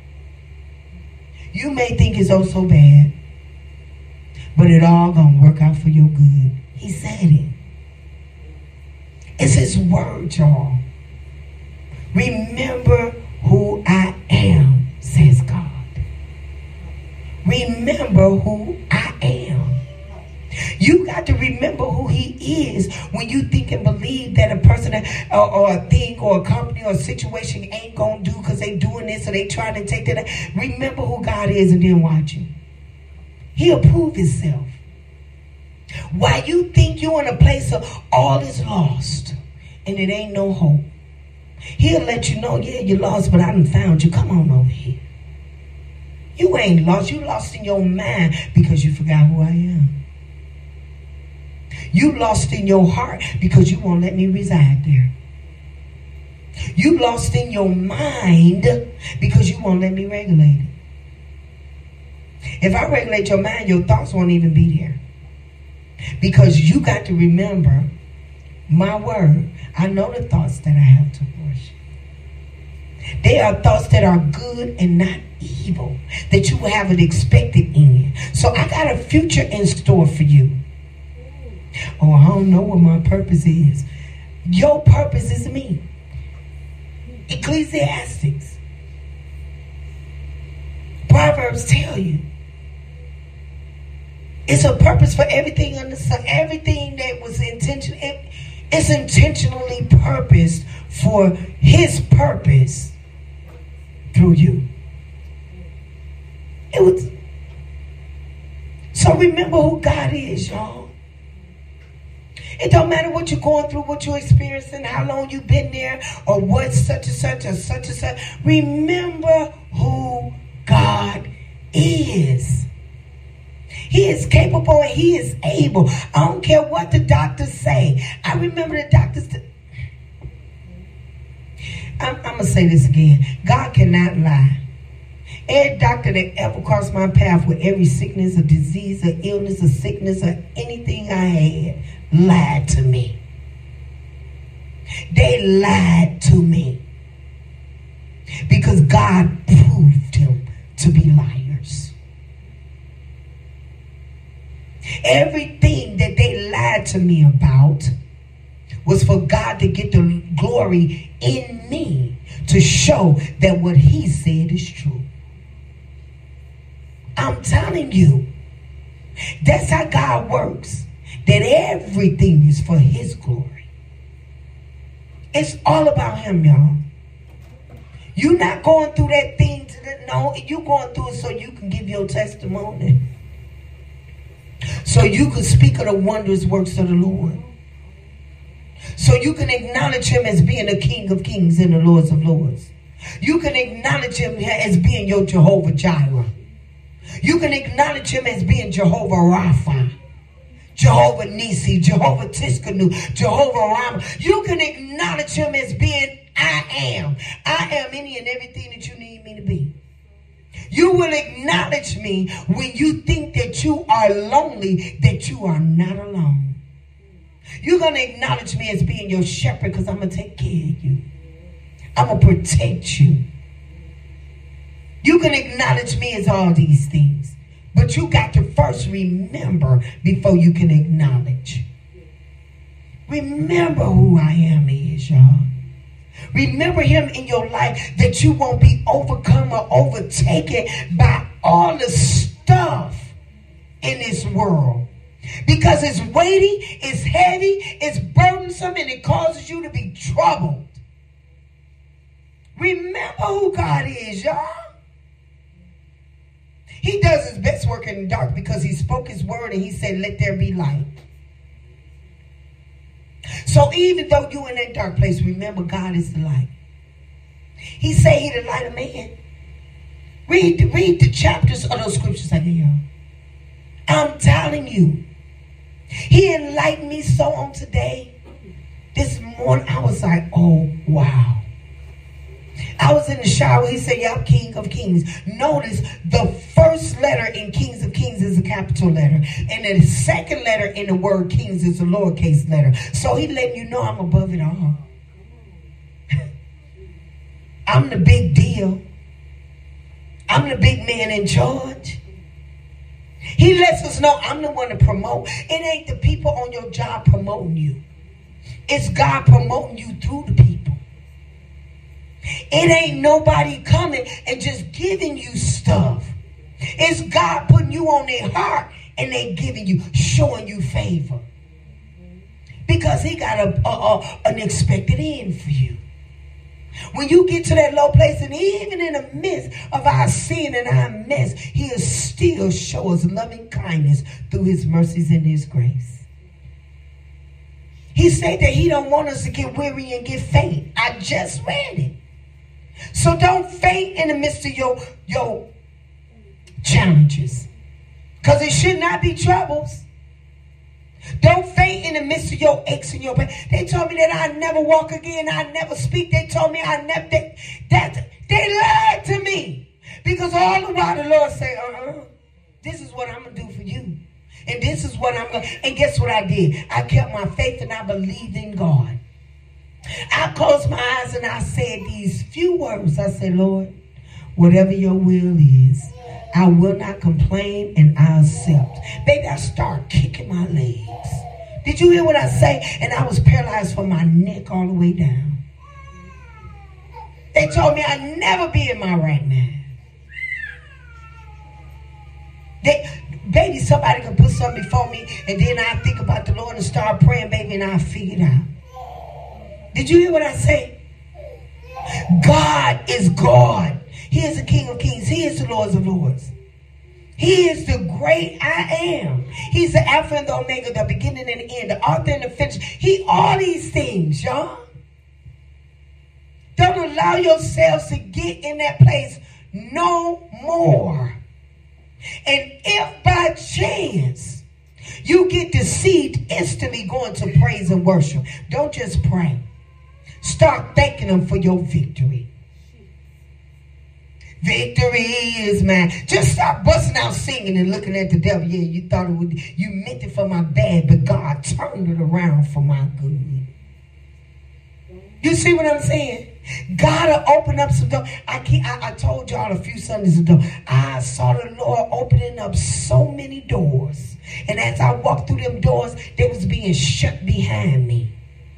You may think it's oh so bad, but it all gonna work out for your good. He said it. It's his word, y'all. Remember who I am, says God. Remember who I am. You got to remember who he is when you think and believe that a person or a thing or a company or a situation ain't going to do because they doing this or they trying to take that. Remember who God is and then watch him. He'll prove himself. While you think you're in a place of all is lost and it ain't no hope, he'll let you know, yeah, you lost, but I done found you. Come on over here. You ain't lost. You lost in your mind because you forgot who I am. You lost in your heart because you won't let me reside there. You lost in your mind because you won't let me regulate it. If I regulate your mind, your thoughts won't even be there. Because you got to remember my word. I know the thoughts that I have towards you. They are thoughts that are good and not evil, that you will have an expected end. So I got a future in store for you. Oh, I don't know what my purpose is. Your purpose is me. Ecclesiastics. Proverbs tell you. It's a purpose for everything under the sun. Everything that was intentional. It's intentionally purposed for his purpose through you. It was. So remember who God is, y'all. It don't matter what you're going through, what you're experiencing, how long you've been there, or what such and such or such and such. Remember who God is. He is capable and he is able. I don't care what the doctors say. I remember the doctors. I'm going to say this again. God cannot lie. Every doctor that ever crossed my path with every sickness or disease or illness or sickness or anything I had lied to me. They lied to me. Because God proved him to be liars. Everything that they lied to me about was for God to get the glory in me to show that what he said is true. I'm telling you, that's how God works. That everything is for his glory. It's all about him, y'all. You're not going through that thing. No, you're going through it so you can give your testimony. So you can speak of the wondrous works of the Lord. So you can acknowledge him as being the King of Kings and the Lords of Lords. You can acknowledge him as being your Jehovah Jireh. You can acknowledge him as being Jehovah Rapha, Jehovah Nisi, Jehovah Tiskanu, Jehovah Rama. You can acknowledge him as being I am. I am any and everything that you need me to be. You will acknowledge me when you think that you are lonely, that you are not alone. You're going to acknowledge me as being your shepherd because I'm going to take care of you. I'm going to protect you. You can acknowledge me as all these things. But you got to first remember before you can acknowledge. Remember who I am is, y'all. Remember him in your life, that you won't be overcome or overtaken by all the stuff in this world. Because it's weighty, it's heavy, it's burdensome, and it causes you to be troubled. Remember who God is, y'all. He does his best work in the dark because he spoke his word and he said, let there be light. So even though you're in that dark place, remember God is the light. He said he the light of man. Read the chapters of those scriptures I gave y'all. I'm telling you. He enlightened me so on today. This morning I was like, oh, wow. I was in the shower. He said, yeah, I'm King of Kings. Notice the first letter in Kings of Kings is a capital letter. And the second letter in the word Kings is a lowercase letter. So he letting you know I'm above it all. I'm the big deal. I'm the big man in charge. He lets us know I'm the one to promote. It ain't the people on your job promoting you. It's God promoting you through the people. It ain't nobody coming and just giving you stuff. It's God putting you on their heart and they giving you, showing you favor. Because he got an expected end for you. When you get to that low place, and even in the midst of our sin and our mess, he'll still show us loving kindness through his mercies and his grace. He said that he don't want us to get weary and get faint. I just read it. So don't faint in the midst of your challenges. Because it should not be troubles. Don't faint in the midst of your aches and your pain. They told me that I'd never walk again. I'd never speak. They told me I'd never. They lied to me. Because all the while the Lord said, this is what I'm going to do for you. And this is what I'm going to. And guess what I did? I kept my faith and I believed in God. I closed my eyes and I said these few words. I said, Lord, whatever your will is, I will not complain and I accept. Baby, I start kicking my legs. Did you hear what I say? And I was paralyzed from my neck all the way down. They told me I'd never be in my right mind. Baby, somebody can put something before me and then I think about the Lord and start praying, baby, and I figure it out. Did you hear what I say? God is God. He is the King of Kings. He is the Lord of Lords. He is the great I am. He's the Alpha and the Omega, the beginning and the end, the author and the finisher. He all these things, y'all. Don't allow yourselves to get in that place no more. And if by chance you get deceived, instantly going to praise and worship. Don't just pray. Start thanking him for your victory. Victory is mine. Just stop busting out singing and looking at the devil. Yeah, you thought it would. You meant it for my bad, but God turned it around for my good. You see what I'm saying? God will open up some doors. I told y'all a few Sundays ago, I saw the Lord opening up so many doors. And as I walked through them doors, they was being shut behind me.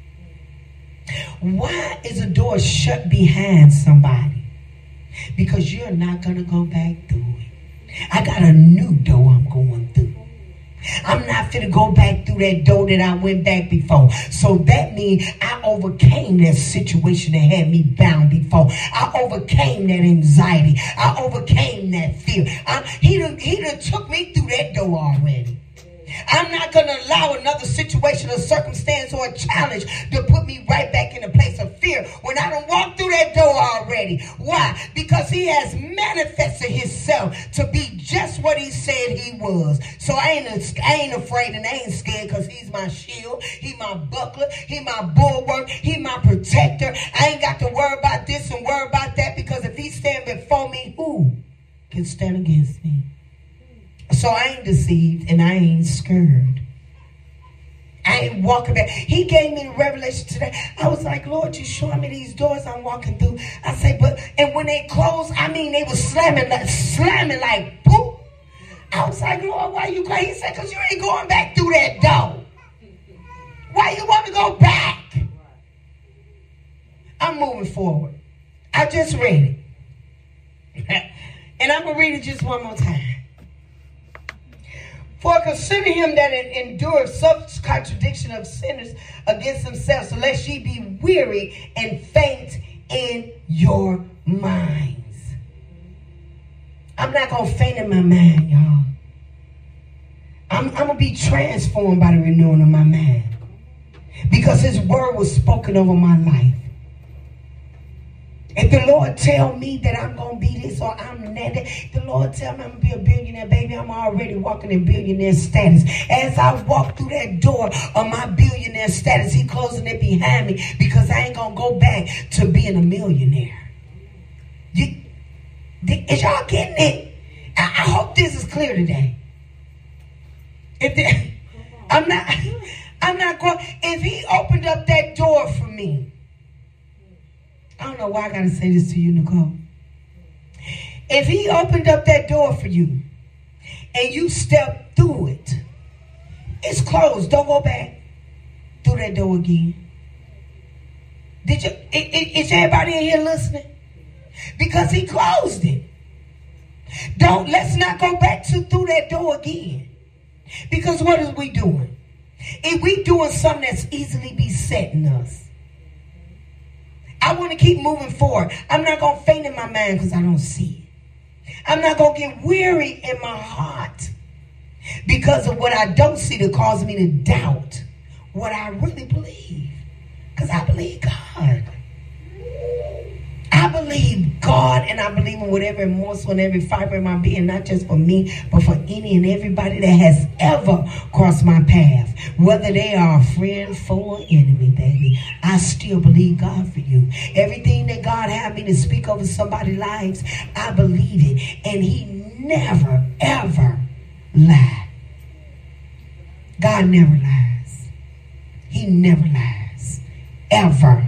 Why is a door shut behind somebody? Because you're not going to go back through it. I got a new door I'm going through. I'm not going to go back through that door that I went back before. So that means I overcame that situation that had me bound before. I overcame that anxiety. I overcame that fear. He done took me through that door already. I'm not going to allow another situation or circumstance or a challenge to put me right back in a place of fear when I don't walk through that door already. Why? Because he has manifested himself to be just what he said he was. So I ain't afraid and I ain't scared because he's my shield. He my buckler. He my bulwark. He my protector. I ain't got to worry about this and worry about that because if he stand before me, who can stand against me? So I ain't deceived and I ain't scared. I ain't walking back. He gave me the revelation today. I was like, Lord, you showing me these doors I'm walking through. I say, and when they closed, I mean, they were slamming like boom. I was like, Lord, why you going? He said, because you ain't going back through that door. Why you want to go back? I'm moving forward. I just read it. And I'm going to read it just one more time. For consider him that endureth such contradiction of sinners against themselves, lest ye be weary and faint in your minds. I'm not going to faint in my mind, y'all. I'm going to be transformed by the renewing of my mind. Because his word was spoken over my life. If the Lord tell me that I'm going to be this or I'm that, the Lord tell me I'm going to be a billionaire, baby, I'm already walking in billionaire status. As I walk through that door of my billionaire status, he closing it behind me because I ain't going to go back to being a millionaire. Is y'all getting it? I hope this is clear today. I'm not going. If he opened up that door for me, I don't know why I got to say this to you, Nicole. If he opened up that door for you and you step through it, it's closed. Don't go back through that door again. Is everybody in here listening? Because he closed it. Let's not go back through that door again. Because what is we doing? If we doing something that's easily besetting us, I want to keep moving forward. I'm not going to faint in my mind because I don't see it. I'm not going to get weary in my heart because of what I don't see that causes me to doubt what I really believe. Because I believe God. I believe God, and I believe in whatever morsel and every fiber in my being, not just for me, but for any and everybody that has ever crossed my path. Whether they are a friend, foe, or enemy, baby, I still believe God for you. Everything that God had me to speak over somebody's lives, I believe it. And he never, ever lied. God never lies. He never lies. Ever.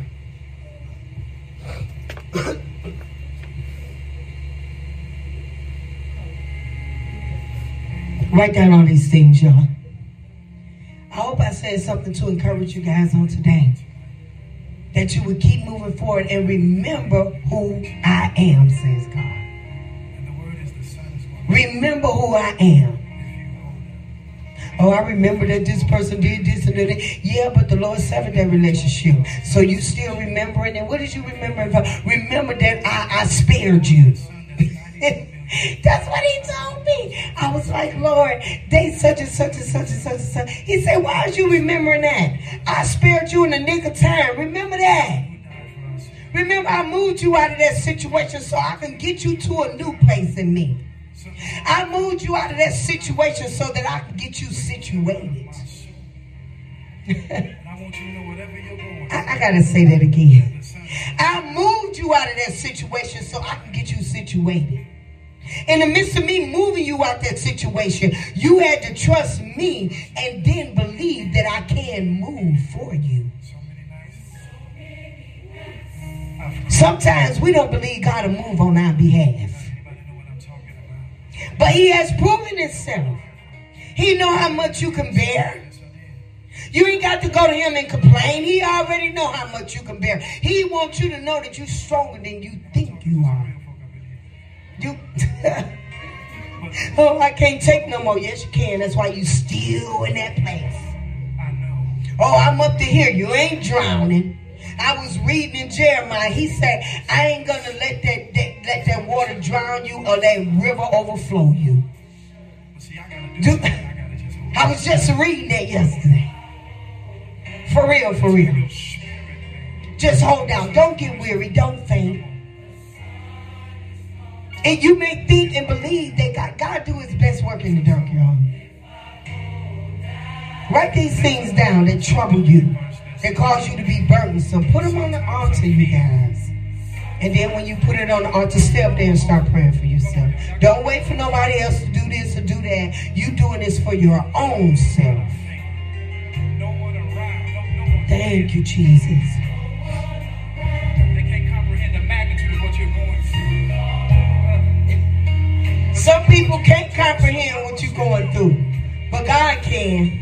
Write down all these things, y'all. I hope I said something to encourage you guys on today. That you would keep moving forward and remember who I am, says God. And the word is the Son as well. Remember who I am. Oh, I remember that this person did this and that. Yeah, but the Lord severed that relationship. So you still remembering. And what did you remember? Remember that I spared you. That's what he told me. I was like, Lord, they such and such and such and such and such. He said, why is you remembering that? I spared you in the nick of time. Remember that. Remember, I moved you out of that situation so I can get you to a new place in me. I moved you out of that situation so that I can get you situated. I gotta say that again. I moved you out of that situation so I can get you situated. In the midst of me moving you out that situation, you had to trust me and then believe that I can move for you. Sometimes we don't believe God will move on our behalf. But he has proven himself. He know how much you can bear. You ain't got to go to him and complain. He already know how much you can bear. He wants you to know that you're stronger than you think you are. Oh, I can't take no more. Yes, you can. That's why you still in that place. Oh, I'm up to here. You ain't drowning. I was reading in Jeremiah. He said, I ain't going to let that water drown you or that river overflow you. I was just reading that yesterday. For real, for real. Just hold down. Don't get weary. Don't faint. And you may think and believe that God do his best work in the dark, y'all. Write these things down that trouble you, that cause you to be burdensome. Put them on the altar, you guys. And then when you put it on the altar, stay up there and start praying for yourself. Don't wait for nobody else to do this or do that. You doing this for your own self. Thank you, Jesus. They can't comprehend the magnitude of what you're going through. Some people can't comprehend what you're going through, but God can.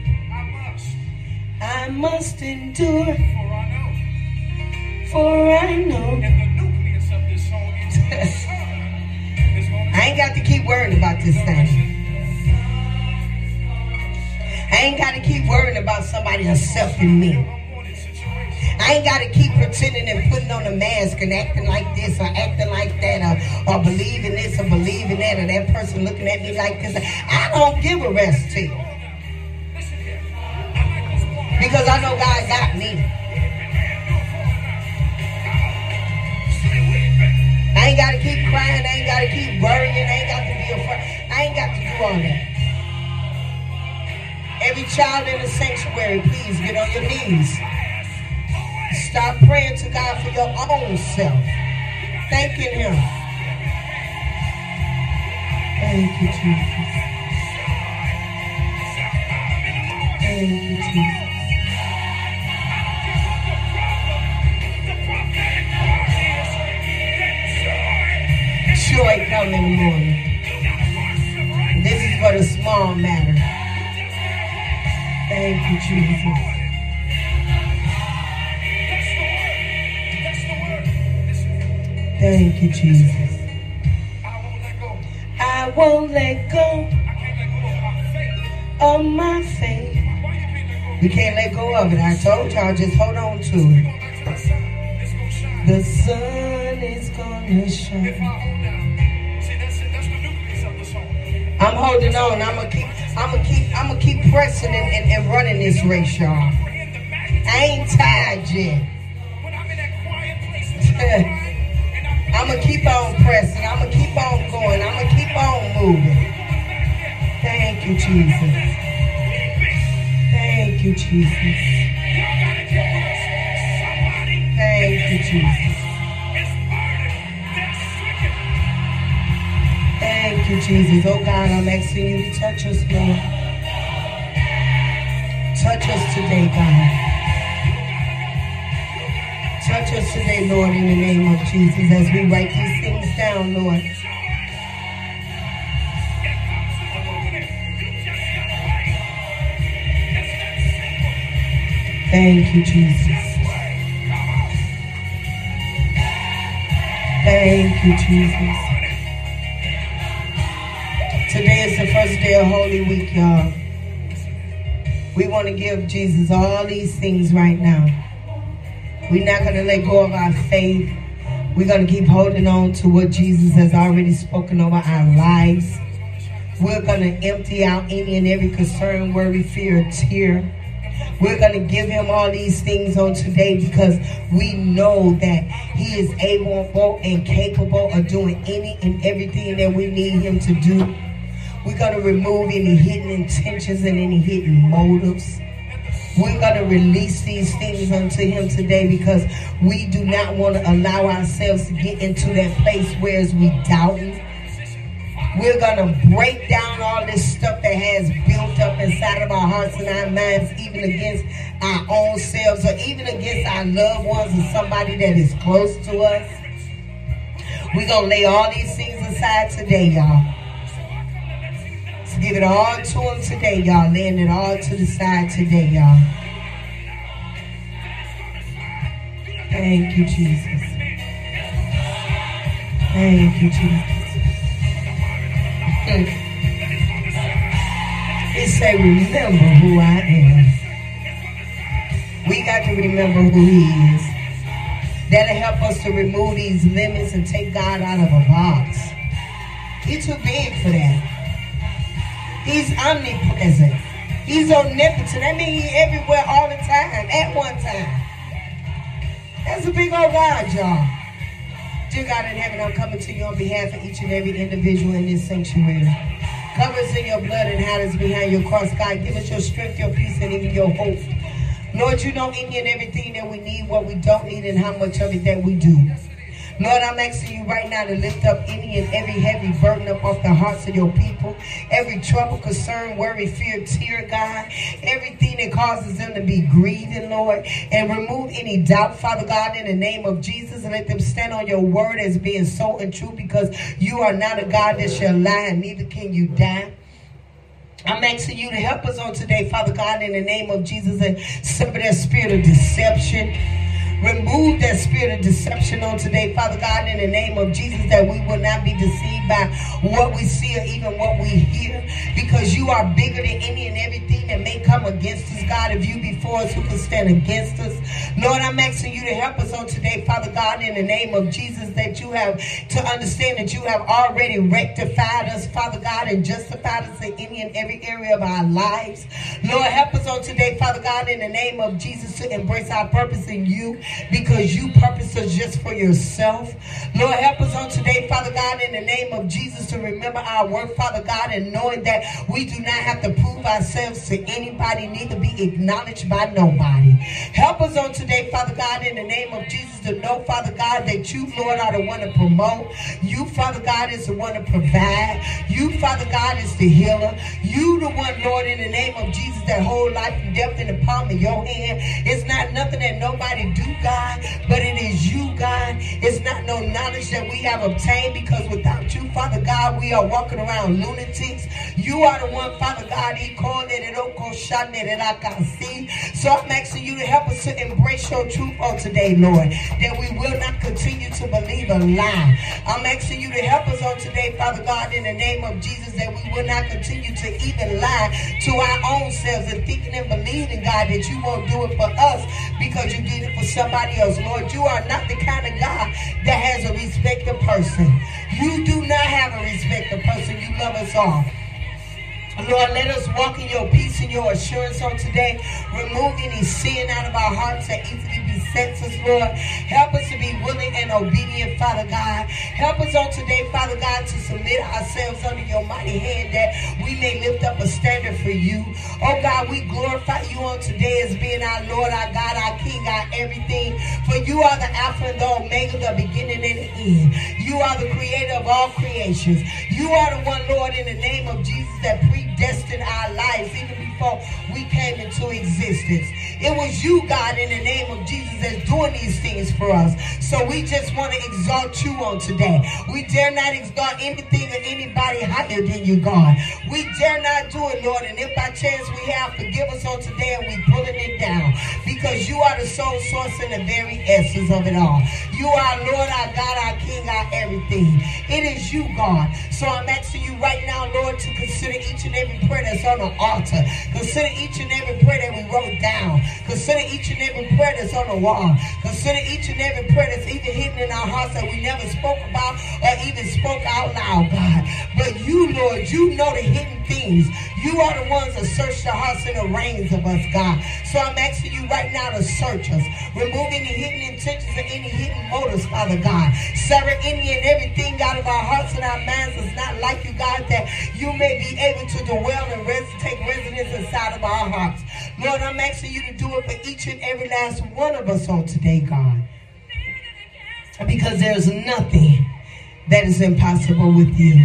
I must endure, for I know. And the nucleus of this song is I ain't got to keep worrying about this thing. I ain't got to keep worrying about somebody accepting me. I I ain't got to keep pretending and putting on a mask and acting like this or acting like that or believing this or believing that or that person looking at me like this. I don't give a rest to you. Because I know God got me. I ain't got to keep crying. I ain't got to keep worrying. I ain't got to be afraid. I ain't got to do all that. Every child in the sanctuary, please get on your knees. Stop praying to God for your own self. Thanking Him. Thank you, Jesus. Thank you, Jesus. Joy come in the morning. This is for the small matter. Thank you, Jesus. Thank you, Jesus. I won't let go of my faith. You can't let go of it. I told y'all, just hold on to it. The sun is gonna shine. I'm holding on. I'm gonna keep pressing and running this race, y'all. I ain't tired yet. I'm gonna keep on pressing. I'm gonna keep on going. I'm gonna keep on moving. Thank you, Jesus. Thank you, Jesus. Thank you, Jesus. Thank you, Jesus. Oh God, I'm asking you to touch us, Lord. Touch us today, God. Touch us today, Lord, in the name of Jesus, as we write these things down, Lord. Thank you, Jesus. Thank you, Jesus. Today is the first day of Holy Week, y'all. We want to give Jesus all these things right now. We're not going to let go of our faith. We're going to keep holding on to what Jesus has already spoken over our lives. We're going to empty out any and every concern, worry, fear, or tear. We're going to give him all these things on today because we know that he is able and capable of doing any and everything that we need him to do. We're going to remove any hidden intentions and any hidden motives. We're going to release these things unto him today because we do not want to allow ourselves to get into that place where we doubting. We're going to break down all this stuff that has built up inside of our hearts and our minds, even against our own selves or even against our loved ones or somebody that is close to us. We're going to lay all these things aside today, y'all. So give it all to him today, y'all. Laying it all to the side today, y'all. Thank you, Jesus. Thank you, Jesus. It say, remember who I am. We got to remember who he is. That'll help us to remove these limits and take God out of a box. He's too big for that. He's omnipresent. He's omnipotent. That means he's everywhere all the time, at one time. That's a big old God, y'all. Dear God in heaven, I'm coming to you on behalf of each and every individual in this sanctuary. Cover us in your blood and hide us behind your cross. God, give us your strength, your peace, and even your hope. Lord, you know any and everything that we need, what we don't need, and how much of it that we do. Lord, I'm asking you right now to lift up any and every heavy burden up off the hearts of your people. Every trouble, concern, worry, fear, tear, God. Everything that causes them to be grieving, Lord. And remove any doubt, Father God, in the name of Jesus. And let them stand on your word as being so and true, because you are not a God that shall lie, and neither can you die. I'm asking you to help us on today, Father God, in the name of Jesus, and sever that spirit of deception. Remove that spirit of deception on today, Father God, in the name of Jesus, that we will not be deceived by what we see or even what we hear, because you are bigger than any and everything that may come against us, God. If you before us, who can stand against us? Lord, I'm asking you to help us on today, Father God, in the name of Jesus, that you have to understand that you have already rectified us, Father God, and justified us in any and every area of our lives. Lord, help us on today, Father God, in the name of Jesus, to embrace our purpose in you, because you purpose us just for yourself. Lord, help us on today, Father God, in the name of Jesus, to remember our work, Father God, and knowing that we do not have to prove ourselves to anybody, neither be acknowledged by nobody. Help us on today, Father God, in the name of Jesus, to know, Father God, that you, Lord, are the one to promote. You, Father God, is the one to provide. You, Father God, is the healer. You, the one, Lord, in the name of Jesus, that hold life and death in the palm of your hand. It's not nothing that nobody do, God, but it is you, God. It's not no knowledge that we have obtained, because without you, Father God, we are walking around lunatics. You are the one, Father God, so I'm asking you to help us to embrace your truth on today, Lord, that we will not continue to believe a lie. I'm asking you to help us on today, Father God, in the name of Jesus, that we will not continue to even lie to our own selves and thinking and believing, God, that you won't do it for us because you did it for somebody else. Lord, you are not the kind of God that has a respect of person. You do not have a respect of person. You love us all. Lord, let us walk in your peace and your assurance on today. Remove any sin out of our hearts that easily besets us, Lord. Help us to be willing and obedient, Father God. Help us on today, Father God, to submit ourselves under your mighty hand, that we may lift up a standard for you. Oh God, we glorify you on today as being our Lord, our God, our King, our everything. For you are the Alpha and the Omega, the beginning and the end. You are the creator of all creations. You are the one, Lord, in the name of Jesus, that predestined our lives even before we came into existence. It was you, God, in the name of Jesus, that's doing these things for us. So we just want to exalt you on today. We dare not exalt anything or anybody higher than you, God. We dare not do it, Lord. And if by chance we have, forgive us on today and we pulling it down, because you are the sole source and the very essence of it all. You are Lord, our God, our King, our everything. It is you, God. So I'm asking you right now, Lord, to consider each and every prayer that's on the altar. Consider each and every prayer that we wrote down. Consider each and every prayer that's on the wall. Consider each and every prayer that's even hidden in our hearts that we never spoke about or even spoke out loud, God. But you, Lord, you know the hidden things. You are the ones that search the hearts and the reins of us, God. So I'm asking you right now to search us. Remove any hidden intentions and any hidden motives, Father God. Sever any and everything out of our hearts and our minds that's not like you, God, that you may be able to dwell and take residence inside of our hearts. Lord, I'm asking you to do it for each and every last one of us on today, God. Because there's nothing that is impossible with you.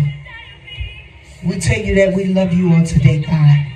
We tell you that we love you on today, God.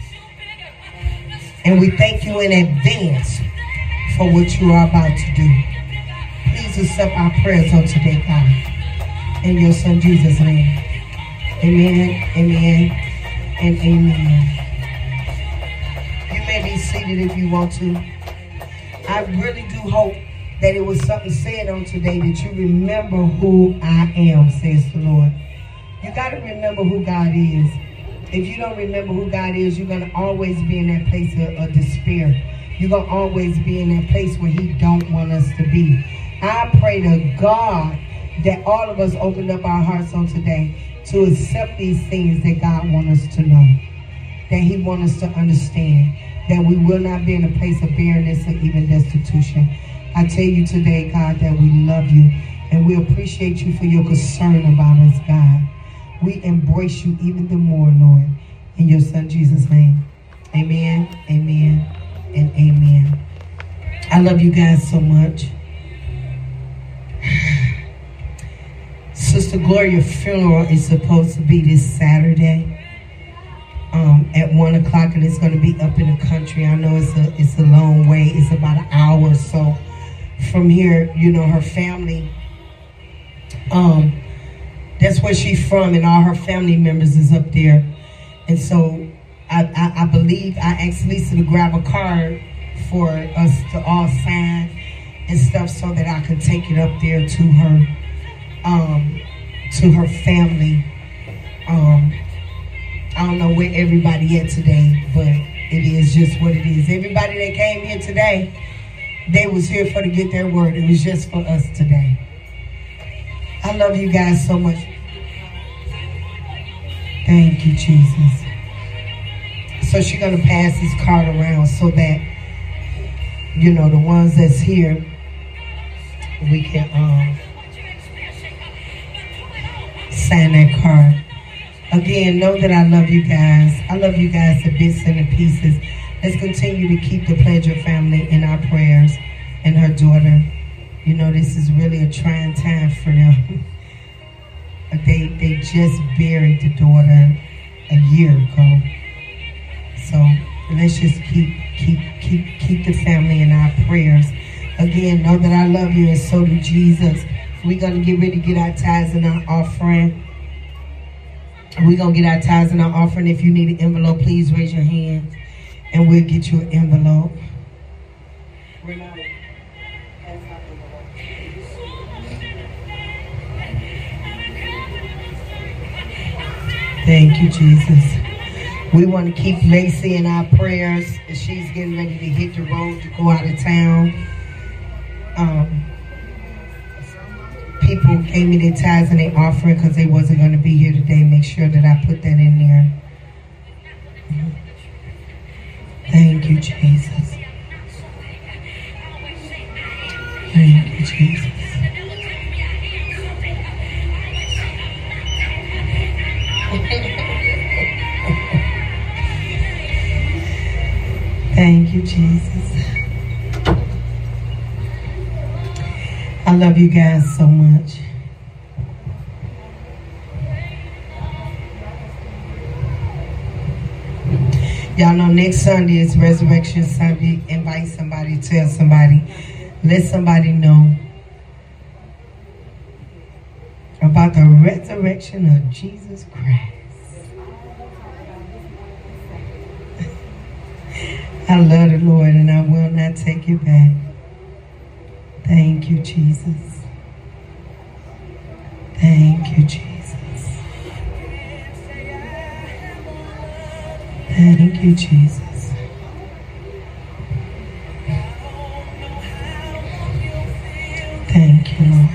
And we thank you in advance for what you are about to do. Please accept our prayers on today, God. In your son Jesus' name. Amen, amen, and amen. You may be seated if you want to. I really do hope that it was something said on today that you remember who I am, says the Lord. You got to remember who God is. If you don't remember who God is, you're going to always be in that place of despair. You're going to always be in that place where he don't want us to be. I pray to God that all of us opened up our hearts on today to accept these things that God wants us to know. That he wants us to understand. That we will not be in a place of barrenness or even destitution. I tell you today, God, that we love you. And we appreciate you for your concern about us, God. We embrace you even the more, Lord. In your son Jesus' name. Amen, amen, and amen. I love you guys so much. Sister Gloria's funeral is supposed to be this Saturday at 1 o'clock, and it's going to be up in the country. I know it's a long way. It's about an hour or so from here. You know, her family, that's where she's from, and all her family members is up there. And so I believe I asked Lisa to grab a card for us to all sign and stuff so that I could take it up there to her family. I don't know where everybody at today, but It is just what it is. Everybody that came here today, they was here for to get their word. It was just for us today. I love you guys so much. Thank you, Jesus. So she's going to pass this card around so that, you know, the ones that's here, we can sign that card. Again, know that I love you guys. I love you guys to bits and to pieces. Let's continue to keep the Pledger family in our prayers and her daughter. You know, this is really a trying time for them. They just buried the daughter a year ago. So let's just keep the family in our prayers. Again, know that I love you and so do Jesus. We're going to get ready to get our tithes and our offering. We're going to get our tithes and our offering. If you need an envelope, please raise your hand and we'll get you an envelope. Thank you, Jesus. We want to keep Lacey in our prayers as she's getting ready to hit the road to go out of town. People gave me their tithes and their offering because they wasn't going to be here today. Make sure that I put that in there. Thank you, Jesus. Thank you, Jesus. Thank you, Jesus. I love you guys so much. Y'all know next Sunday is Resurrection Sunday. Invite somebody, tell somebody, let somebody know about the resurrection of Jesus Christ. I love the Lord and I will not take it back. Thank you, Jesus. Thank you, Jesus. Thank you, Jesus. Thank you, Lord.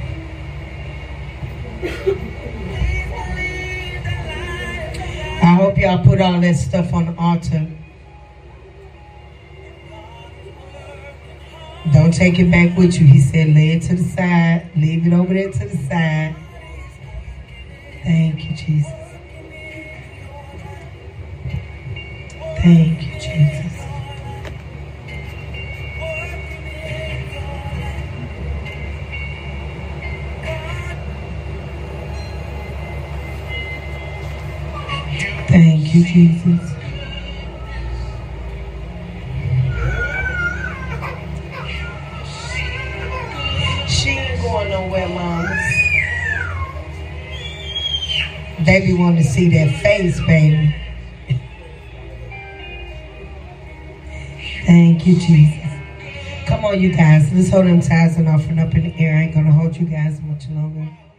I hope y'all put all that stuff on the altar. Don't take it back with you. He said, lay it to the side. Leave it over there to the side. Thank you, Jesus. Thank you, Jesus. Thank you, Jesus. She ain't going nowhere, mamas. They be wanting to see that face, baby. Thank you, Jesus. Come on, you guys. Let's hold them tithes and offering up in the air. I ain't going to hold you guys much longer.